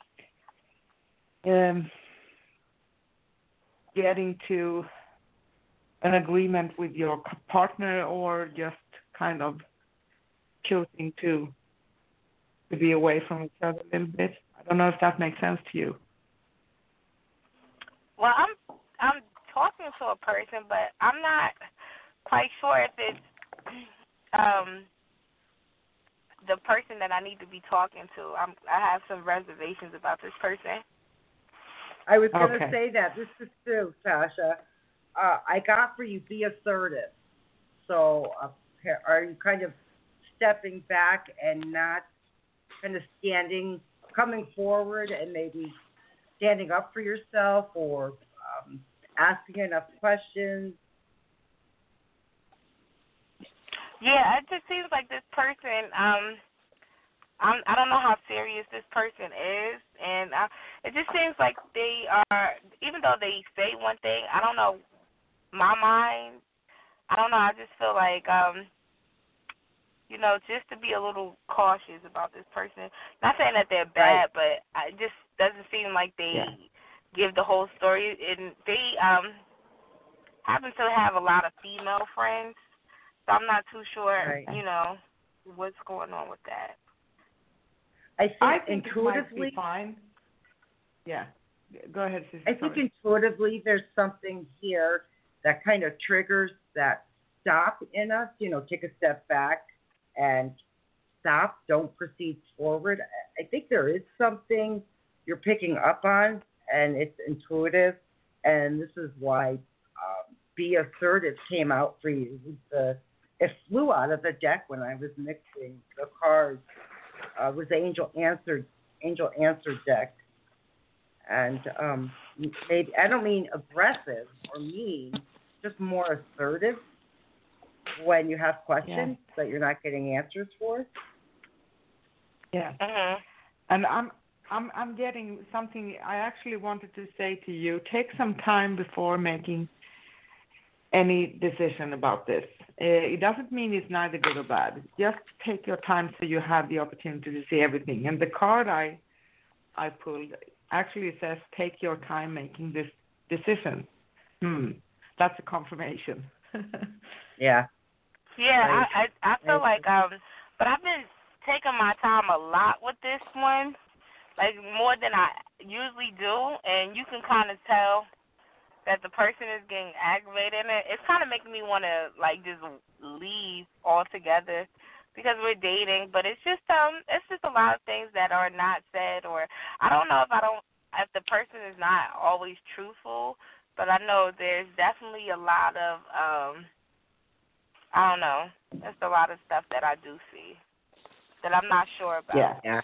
getting to an agreement with your partner, or just kind of choosing to be away from each other a little bit. I don't know if that makes sense to you. Well, I'm talking to a person, but I'm not quite sure if it's the person that I need to be talking to. I have some reservations about this person. I was going to say that. This is Sue, Tasha. I got for you, be assertive. So are you kind of stepping back and not kind of coming forward and maybe standing up for yourself, or asking enough questions? Yeah, it just seems like this person, I don't know how serious this person is, and it just seems like they are, even though they say one thing, I don't know, my mind, I don't know, I just feel like, just to be a little cautious about this person. Not saying that they're bad, but it just doesn't seem like they give the whole story, and they happen to have a lot of female friends. So I'm not too sure, what's going on with that. I think intuitively, it might be fine. Yeah. Go ahead, Susie. I think intuitively there's something here that kind of triggers that stop in us, take a step back and stop, don't proceed forward. I think there is something you're picking up on, and it's intuitive, and this is why Be Assertive came out for you. It flew out of the deck when I was mixing the cards. It was Angel Answer deck. And maybe, I don't mean aggressive or mean, just more assertive when you have questions that you're not getting answers for. Yeah. Uh-huh. And I'm getting something I actually wanted to say to you. Take some time before making any decision about this. It doesn't mean it's neither good or bad. Just take your time so you have the opportunity to see everything. And the card I pulled actually says, take your time making this decision. That's a confirmation. Yeah, Right. I feel like, but I've been taking my time a lot with this one, like more than I usually do, and you can kind of tell that the person is getting aggravated, and it's kind of making me want to just leave altogether because we're dating. But it's just a lot of things that are not said, or I don't know if the person is not always truthful, but I know there's definitely a lot of I don't know, there's a lot of stuff that I do see that I'm not sure about. Yeah.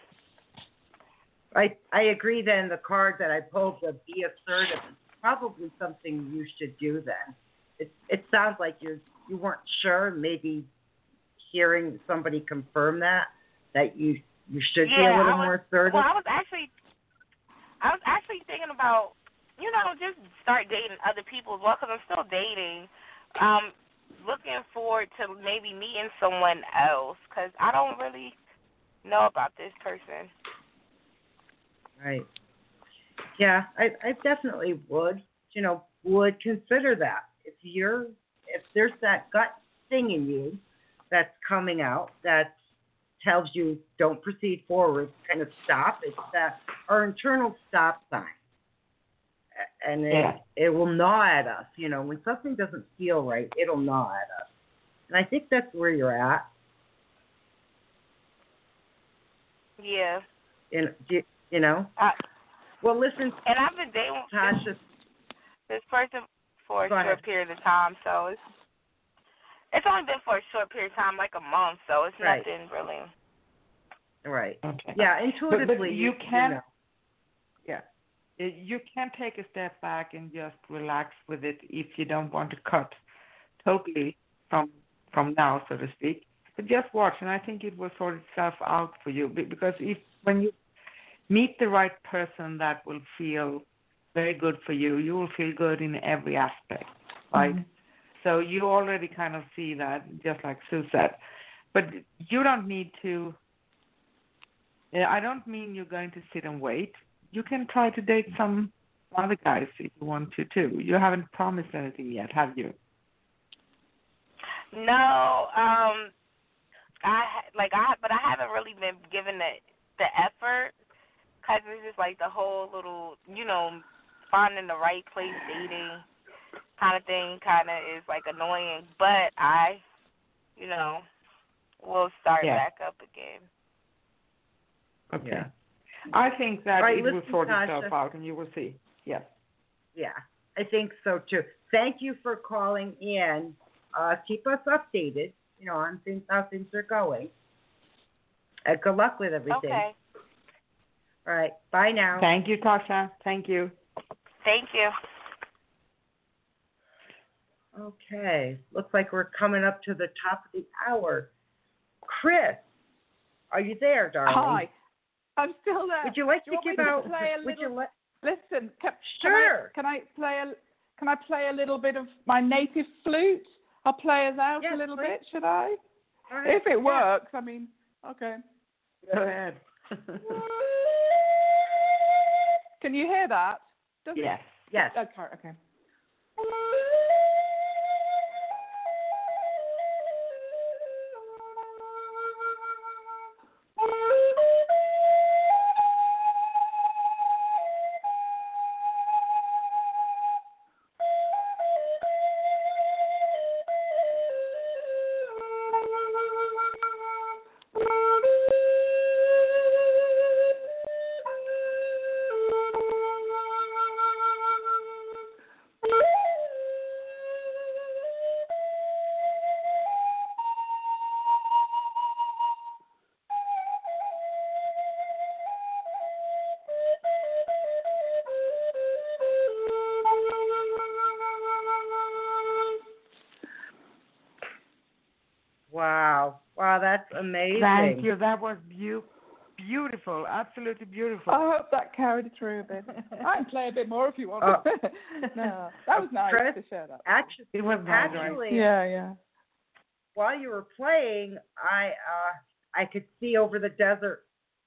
I agree. Then the card that I pulled, the Be Assertive, is probably something you should do. Then it sounds like you weren't sure. Maybe hearing somebody confirm that you should be a little more assertive. Well, I was actually thinking about just start dating other people as well, because I'm still dating. Looking forward to maybe meeting someone else, because I don't really know about this person. Right. Yeah, I definitely would consider that. If there's that gut thing in you that's coming out that tells you don't proceed forward, kind of stop, it's that our internal stop sign. And it will gnaw at us. When something doesn't feel right, it'll gnaw at us. And I think that's where you're at. Yeah. Well, listen. And I've been dating Tasha, this person for a Go ahead. short period of time, so it's only been for a short period of time, like a month, so it's Right. nothing really. Right. Okay. Yeah, But intuitively you can, know. yeah, you can take a step back and just relax with it if you don't want to cut totally from now, so to speak. But just watch, and I think it will sort itself out for you. Because when you meet the right person that will feel very good for you, you will feel good in every aspect, right? Mhm. So you already kind of see that, just like Sue said. But you don't need to. I don't mean you're going to sit and wait. You can try to date some other guys if you want to too. You haven't promised anything yet, have you? No, but I haven't really been given the effort, because it's just like the whole little, finding the right place, dating kind of thing kind of is like annoying, but I, will start back up again. Okay. Yeah. I think that Right, it will listen, sort Tasha. itself out, and you will see. Yes. Yeah, I think so too. Thank you for calling in. Keep us updated, on how things are going. Good luck with everything. Okay. All right. Bye now. Thank you, Tasha. Thank you. Thank you. Okay. Looks like we're coming up to the top of the hour. Chris, are you there, darling? Hi, I'm still there. Would you like Do to want me give out? play a Would you little? let? Listen, Sure. Can I play a little bit of my native flute? I'll play us out Yes, a little please. bit, should I? All right. If it Yeah. works, I mean, okay. Go ahead. Can you hear that? Does it? Yes. Yes. Okay. Wow, that's amazing. Thank you. That was beautiful. Absolutely beautiful. I hope that carried through a bit. I can play a bit more if you want. No, that was nice Chris, to share that. Actually, It was nice, right? Yeah. While you were playing, I could see over the desert.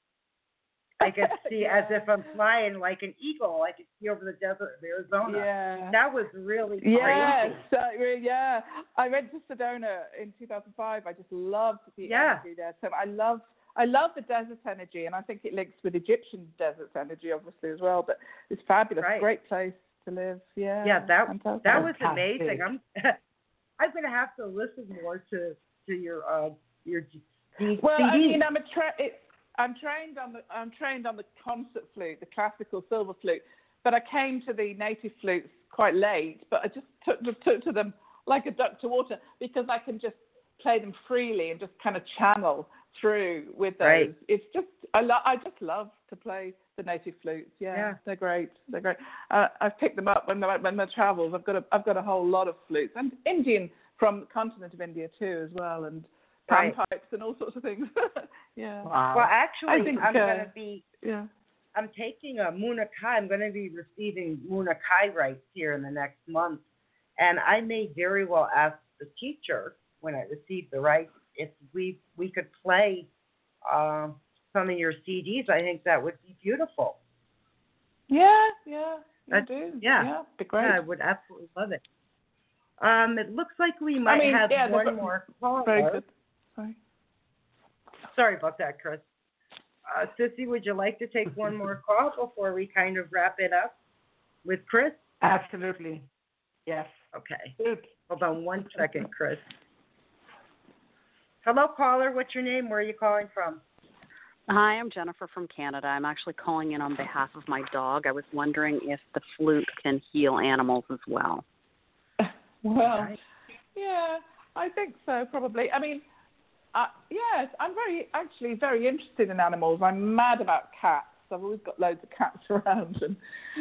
I could see as if I'm flying like an eagle. I could see over the desert of Arizona. Yeah. That was really Yes, crazy. yeah. I went to Sedona in 2005. I just loved the energy there. So I love the desert energy, and I think it links with Egyptian desert energy, obviously, as well. But it's fabulous. Right. Great place to live. Yeah. Yeah, that fantastic. was Fantastic. amazing. I'm gonna have to listen more to your CDs. Well, I mean, I'm trained on the concert flute, the classical silver flute, but I came to the native flutes quite late. But I just took to them like a duck to water, because I can just play them freely and just kind of channel through with those. Right. It's just I just love to play the native flutes. Yeah. They're great. I've picked them up when I travels. I've got a whole lot of flutes, and Indian from the continent of India too as well, and panpipes and all sorts of things. Yeah. Wow. Well, actually, I think, I'm going to be. Yeah. I'm taking a Munakai. I'm going to be receiving Munakai rights here in the next month, and I may very well ask the teacher when I receive the rights if we could play some of your CDs. I think that would be beautiful. Yeah. You That's- do. yeah. Be great. Yeah, I would absolutely love it. It looks like we might have one more caller. Very good. Sorry. Sorry about that, Chris. Sissy, would you like to take one more call before we kind of wrap it up with Chris? Absolutely. Yes. Okay. Good. Hold on one second, Chris. Hello, caller. What's your name? Where are you calling from? Hi, I'm Jennifer from Canada. I'm actually calling in on behalf of my dog. I was wondering if the flute can heal animals as well. Well, Right. yeah, I think so, probably. I mean, yes, I'm very interested in animals. I'm mad about cats. I've always got loads of cats around, and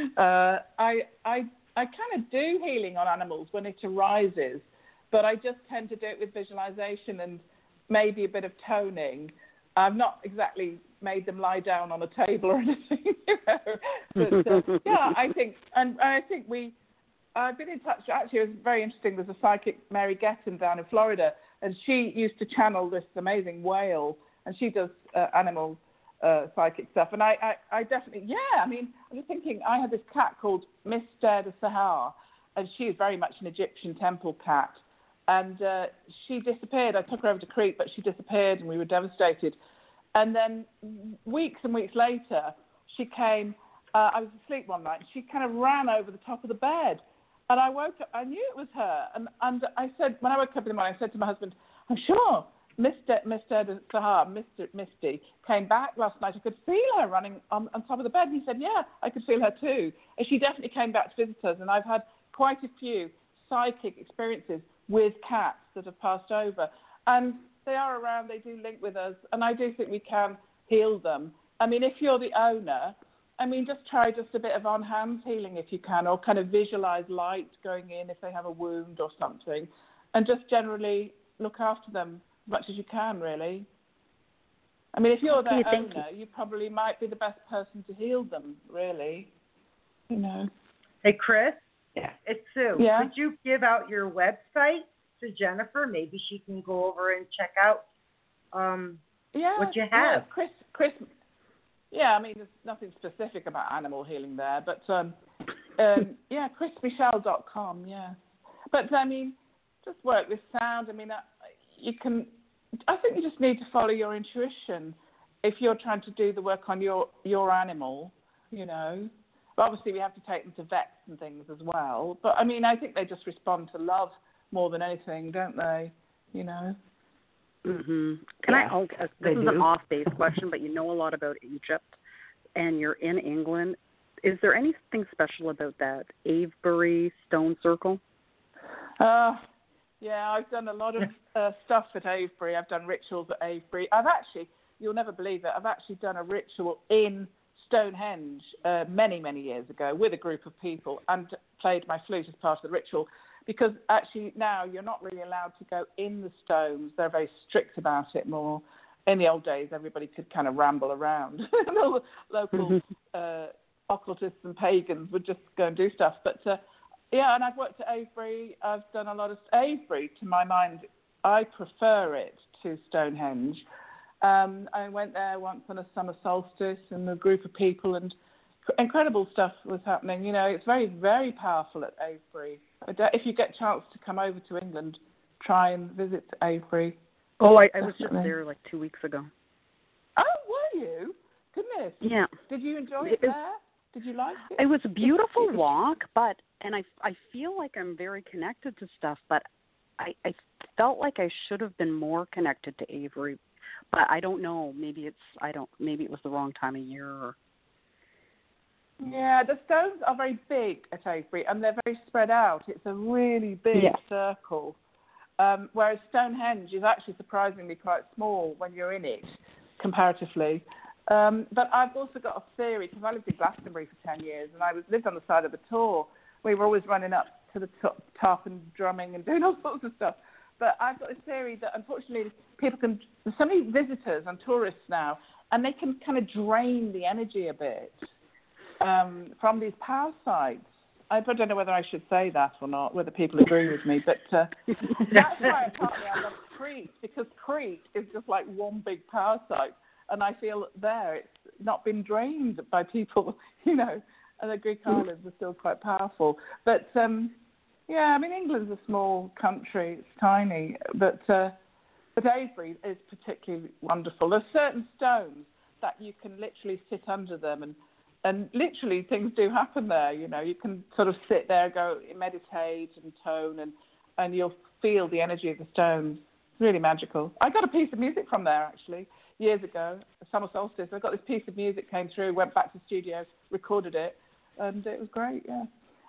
I kind of do healing on animals when it arises, but I just tend to do it with visualization and maybe a bit of toning. I've not exactly made them lie down on a table or anything, you know. But yeah, I think I've been in touch. Actually, it was very interesting. There's a psychic, Mary Getton, down in Florida, and she used to channel this amazing whale, and she does animal psychic stuff. And I definitely, yeah. I mean, I was thinking, I had this cat called Miss de Sahar, and she is very much an Egyptian temple cat. And she disappeared. I took her over to Crete, but she disappeared, and we were devastated. And then weeks and weeks later, she came. I was asleep one night, and she kind of ran over the top of the bed. And I woke up. I knew it was her. And I said, when I woke up in the morning, I said to my husband, I'm sure Mr. Sahar, Misty, came back last night. I could feel her running on top of the bed. And he said, yeah, I could feel her too. And she definitely came back to visit us. And I've had quite a few psychic experiences with cats that have passed over. And they are around. They do link with us. And I do think we can heal them. I mean, if you're the owner, I mean, just try just a bit of on-hand healing if you can, or kind of visualize light going in if they have a wound or something, and just generally look after them as much as you can, really. I mean, if you're their owner, you probably might be the best person to heal them, really, you know. Hey, Chris? Yeah. It's Sue. Yeah? Could you give out your website to Jennifer? Maybe she can go over and check out what you have. Yeah, Chris. Yeah, I mean, there's nothing specific about animal healing there, but yeah, chrismichelle.com, yeah. But I mean, just work with sound. I mean, I think you just need to follow your intuition if you're trying to do the work on your animal, you know. But obviously, we have to take them to vets and things as well. But I mean, I think they just respond to love more than anything, don't they? You know. Mhm. This is an off-base question, but you know a lot about Egypt, and you're in England. Is there anything special about that Avebury stone circle? Yeah, I've done a lot of stuff at Avebury. I've done rituals at Avebury. You'll never believe it, I've actually done a ritual in Stonehenge many, many years ago with a group of people and played my flute as part of the ritual. Because actually now you're not really allowed to go in the stones. They're very strict about it more. In the old days, everybody could kind of ramble around. And all the local occultists and pagans would just go and do stuff. But, yeah, and I've worked at Avebury. I've done a lot of Avebury, to my mind. I prefer it to Stonehenge. I went there once on a summer solstice and a group of people, and incredible stuff was happening. You know, it's very, very powerful at Avebury. If you get a chance to come over to England, try and visit Avebury. Oh, I was just there like 2 weeks ago. Oh, were you? Goodness. Yeah. Did you enjoy it there? Did you like it? It was a beautiful walk, and I feel like I'm very connected to stuff, but I felt like I should have been more connected to Avebury. But I don't know. Maybe it was the wrong time of year. Or... Yeah, the stones are very big at Avebury, and they're very spread out. It's a really big circle, whereas Stonehenge is actually surprisingly quite small when you're in it, comparatively. But I've also got a theory, because I lived in Glastonbury for 10 years, and I lived on the side of the Tor. We were always running up to the top and drumming and doing all sorts of stuff. But I've got a theory that, unfortunately, there's so many visitors and tourists now, and they can kind of drain the energy a bit from these power sites. I don't know whether I should say that or not, whether people agree with me, but that's why partly I love Crete, because Crete is just like one big power site, and I feel there it's not been drained by people, you know, and the Greek islands are still quite powerful. But, yeah, I mean, England's a small country, it's tiny, but Avebury is particularly wonderful. There's certain stones that you can literally sit under them, and literally things do happen there, you know. You can sort of sit there, go meditate and tone, and you'll feel the energy of the stones. It's really magical. I got a piece of music from there, actually, years ago, summer solstice. I got this piece of music, came through, went back to the studio, recorded it, and it was great, yeah.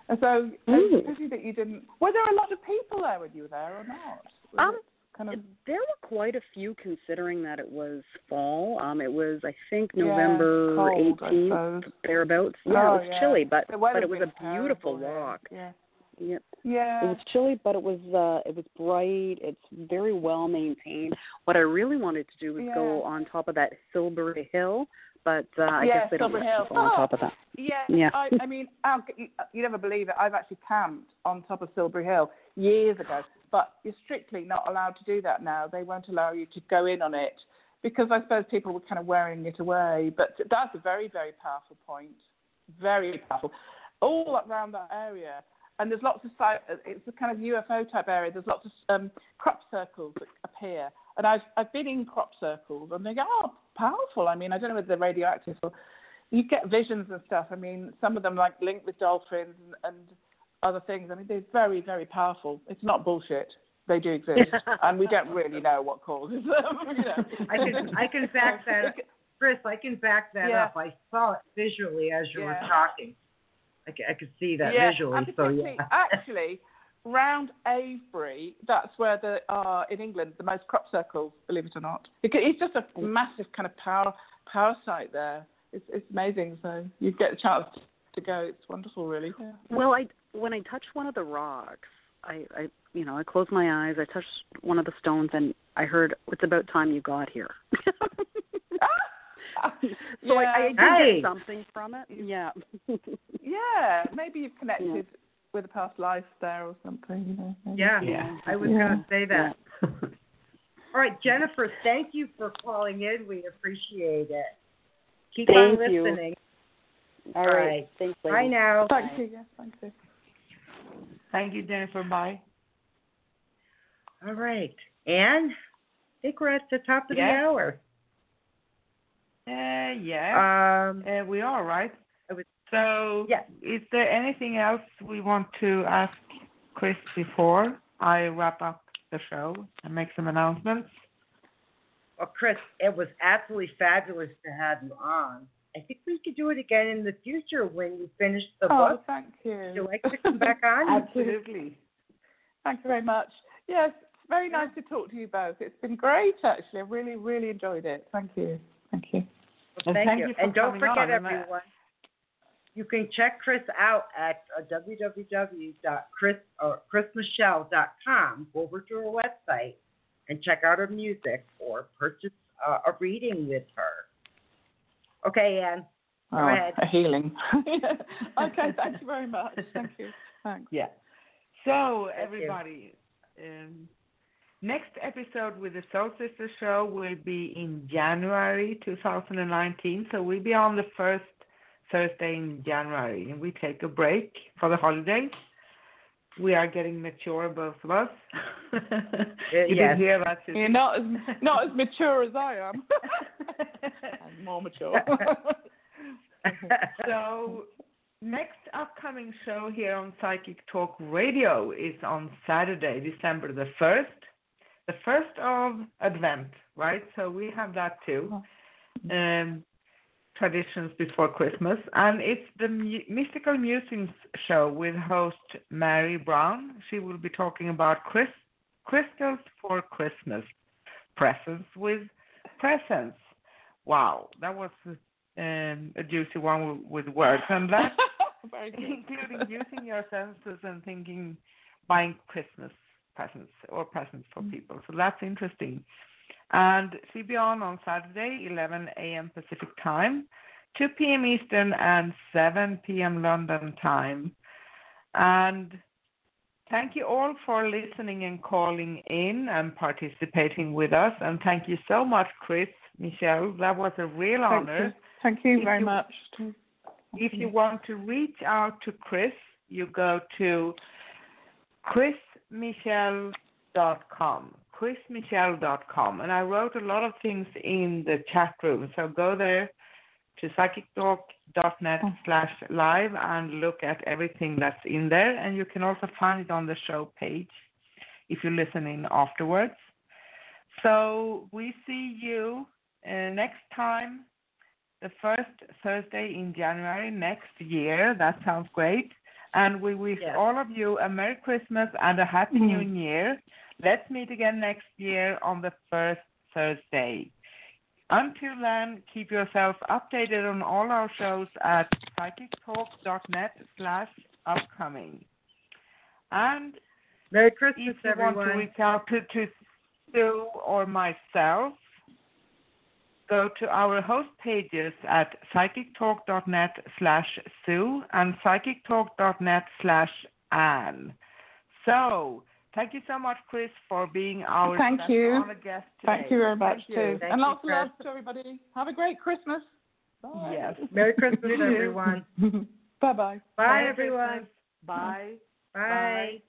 And so, it's a pity that you didn't. Were there a lot of people there when you were there, or not? There were quite a few, considering that it was fall. It was, I think, November cold, 18th, thereabouts. Yeah, it was chilly, but it was a beautiful walk. Yeah. Yep. Yeah. It was chilly, but it was bright. It's very well maintained. What I really wanted to do was go on top of that Silbury Hill, but I guess they don't let people on top of that. Yeah. I mean, you never believe it. I've actually camped on top of Silbury Hill years ago, but you're strictly not allowed to do that now. They won't allow you to go in on it because I suppose people were kind of wearing it away. But that's a very, very powerful point. Very powerful. All around that area. And there's lots of it's a kind of UFO type area. There's lots of crop circles that appear. And I've been in crop circles and they go, powerful. I mean, I don't know whether they're radioactive or you get visions and stuff. I mean, some of them like linked with dolphins and other things. I mean, they're very, very powerful. It's not bullshit. They do exist, and we don't really know what causes them. I can back that up. Chris, I can back that up. I saw it visually as you were talking. I could see that visually. Actually, round Avebury, that's where there are, in England, the most crop circles, believe it or not. It's just a massive kind of power site there. It's amazing. So you get a chance to go. It's wonderful, really. Yeah. Well, when I touched one of the rocks, I closed my eyes. I touched one of the stones, and I heard, "It's about time you got here." So I did get something from it. Yeah. Yeah, maybe you've connected with a past life there or something. Yeah. I was going to say that. Yeah. All right, Jennifer, thank you for calling in. We appreciate it. Keep on listening. All right. Thanks, ladies. Bye now. Thank you. Yes, thank you. Thank you, Jennifer. Bye. All right. Anne, I think we're at the top of the hour. We are, right? So, is there anything else we want to ask Chris before I wrap up the show and make some announcements? Well, Chris, it was absolutely fabulous to have you on. I think we could do it again in the future when you finish the book. Oh, thank you. Would you like to come back on? Absolutely. Thank you very much. Yes, it's very nice to talk to you both. It's been great, actually. I really, really enjoyed it. Thank you. Thank you. Well, thank you. And don't forget, everyone, you can check Chris out at chrismichelle.com. Go over to her website and check out her music or purchase a reading with her. Okay, Anne. Go ahead. A healing. Okay, thank you very much. Thank you. Thanks. Yeah. So, everybody, next episode with the Soul Sisters show will be in January 2019. So we'll be on the first Thursday in January, and we take a break for the holidays. We are getting mature, both of us. You did hear that, Susie? You're not as mature as I am. I'm more mature. So, next upcoming show here on Psychic Talk Radio is on Saturday, December the 1st. The 1st of Advent, right? So we have that too. Traditions before Christmas. And it's the Mystical Musings show with host Mary Brown. She will be talking about crystals for Christmas. Presents with presents. Wow, that was a juicy one with words. And that, including using your senses and thinking, buying Christmas presents or presents for people. So that's interesting. And she'll be on Saturday, 11 a.m. Pacific time, 2 p.m. Eastern, and 7 p.m. London time. And thank you all for listening and calling in and participating with us. And thank you so much, Chris, Michelle. That was a real honor. Thank you very much. If you want to reach out to Chris, you go to chrismichelle.com. chrismichelle.com. And I wrote a lot of things in the chat room. So go there to psychictalk.net/live and look at everything that's in there. And you can also find it on the show page if you listen in afterwards. So we see you next time, the first Thursday in January next year. That sounds great. And we wish all of you a Merry Christmas and a Happy New Year. Let's meet again next year on the first Thursday. Until then, keep yourself updated on all our shows at psychictalk.net/upcoming. And Merry Christmas, if you everyone. want to reach out to Sue or myself, go to our host pages at psychictalk.net/Sue and psychictalk.net/Anne. So, thank you so much, Chris, for being our Thank you. honor guest today. Thank you very much, too. Thank and you, lots of love Chris. to everybody. Have a great Christmas. Bye. Yes. Merry Christmas, everyone. Bye-bye. Bye, everyone. Christmas. Bye. Bye.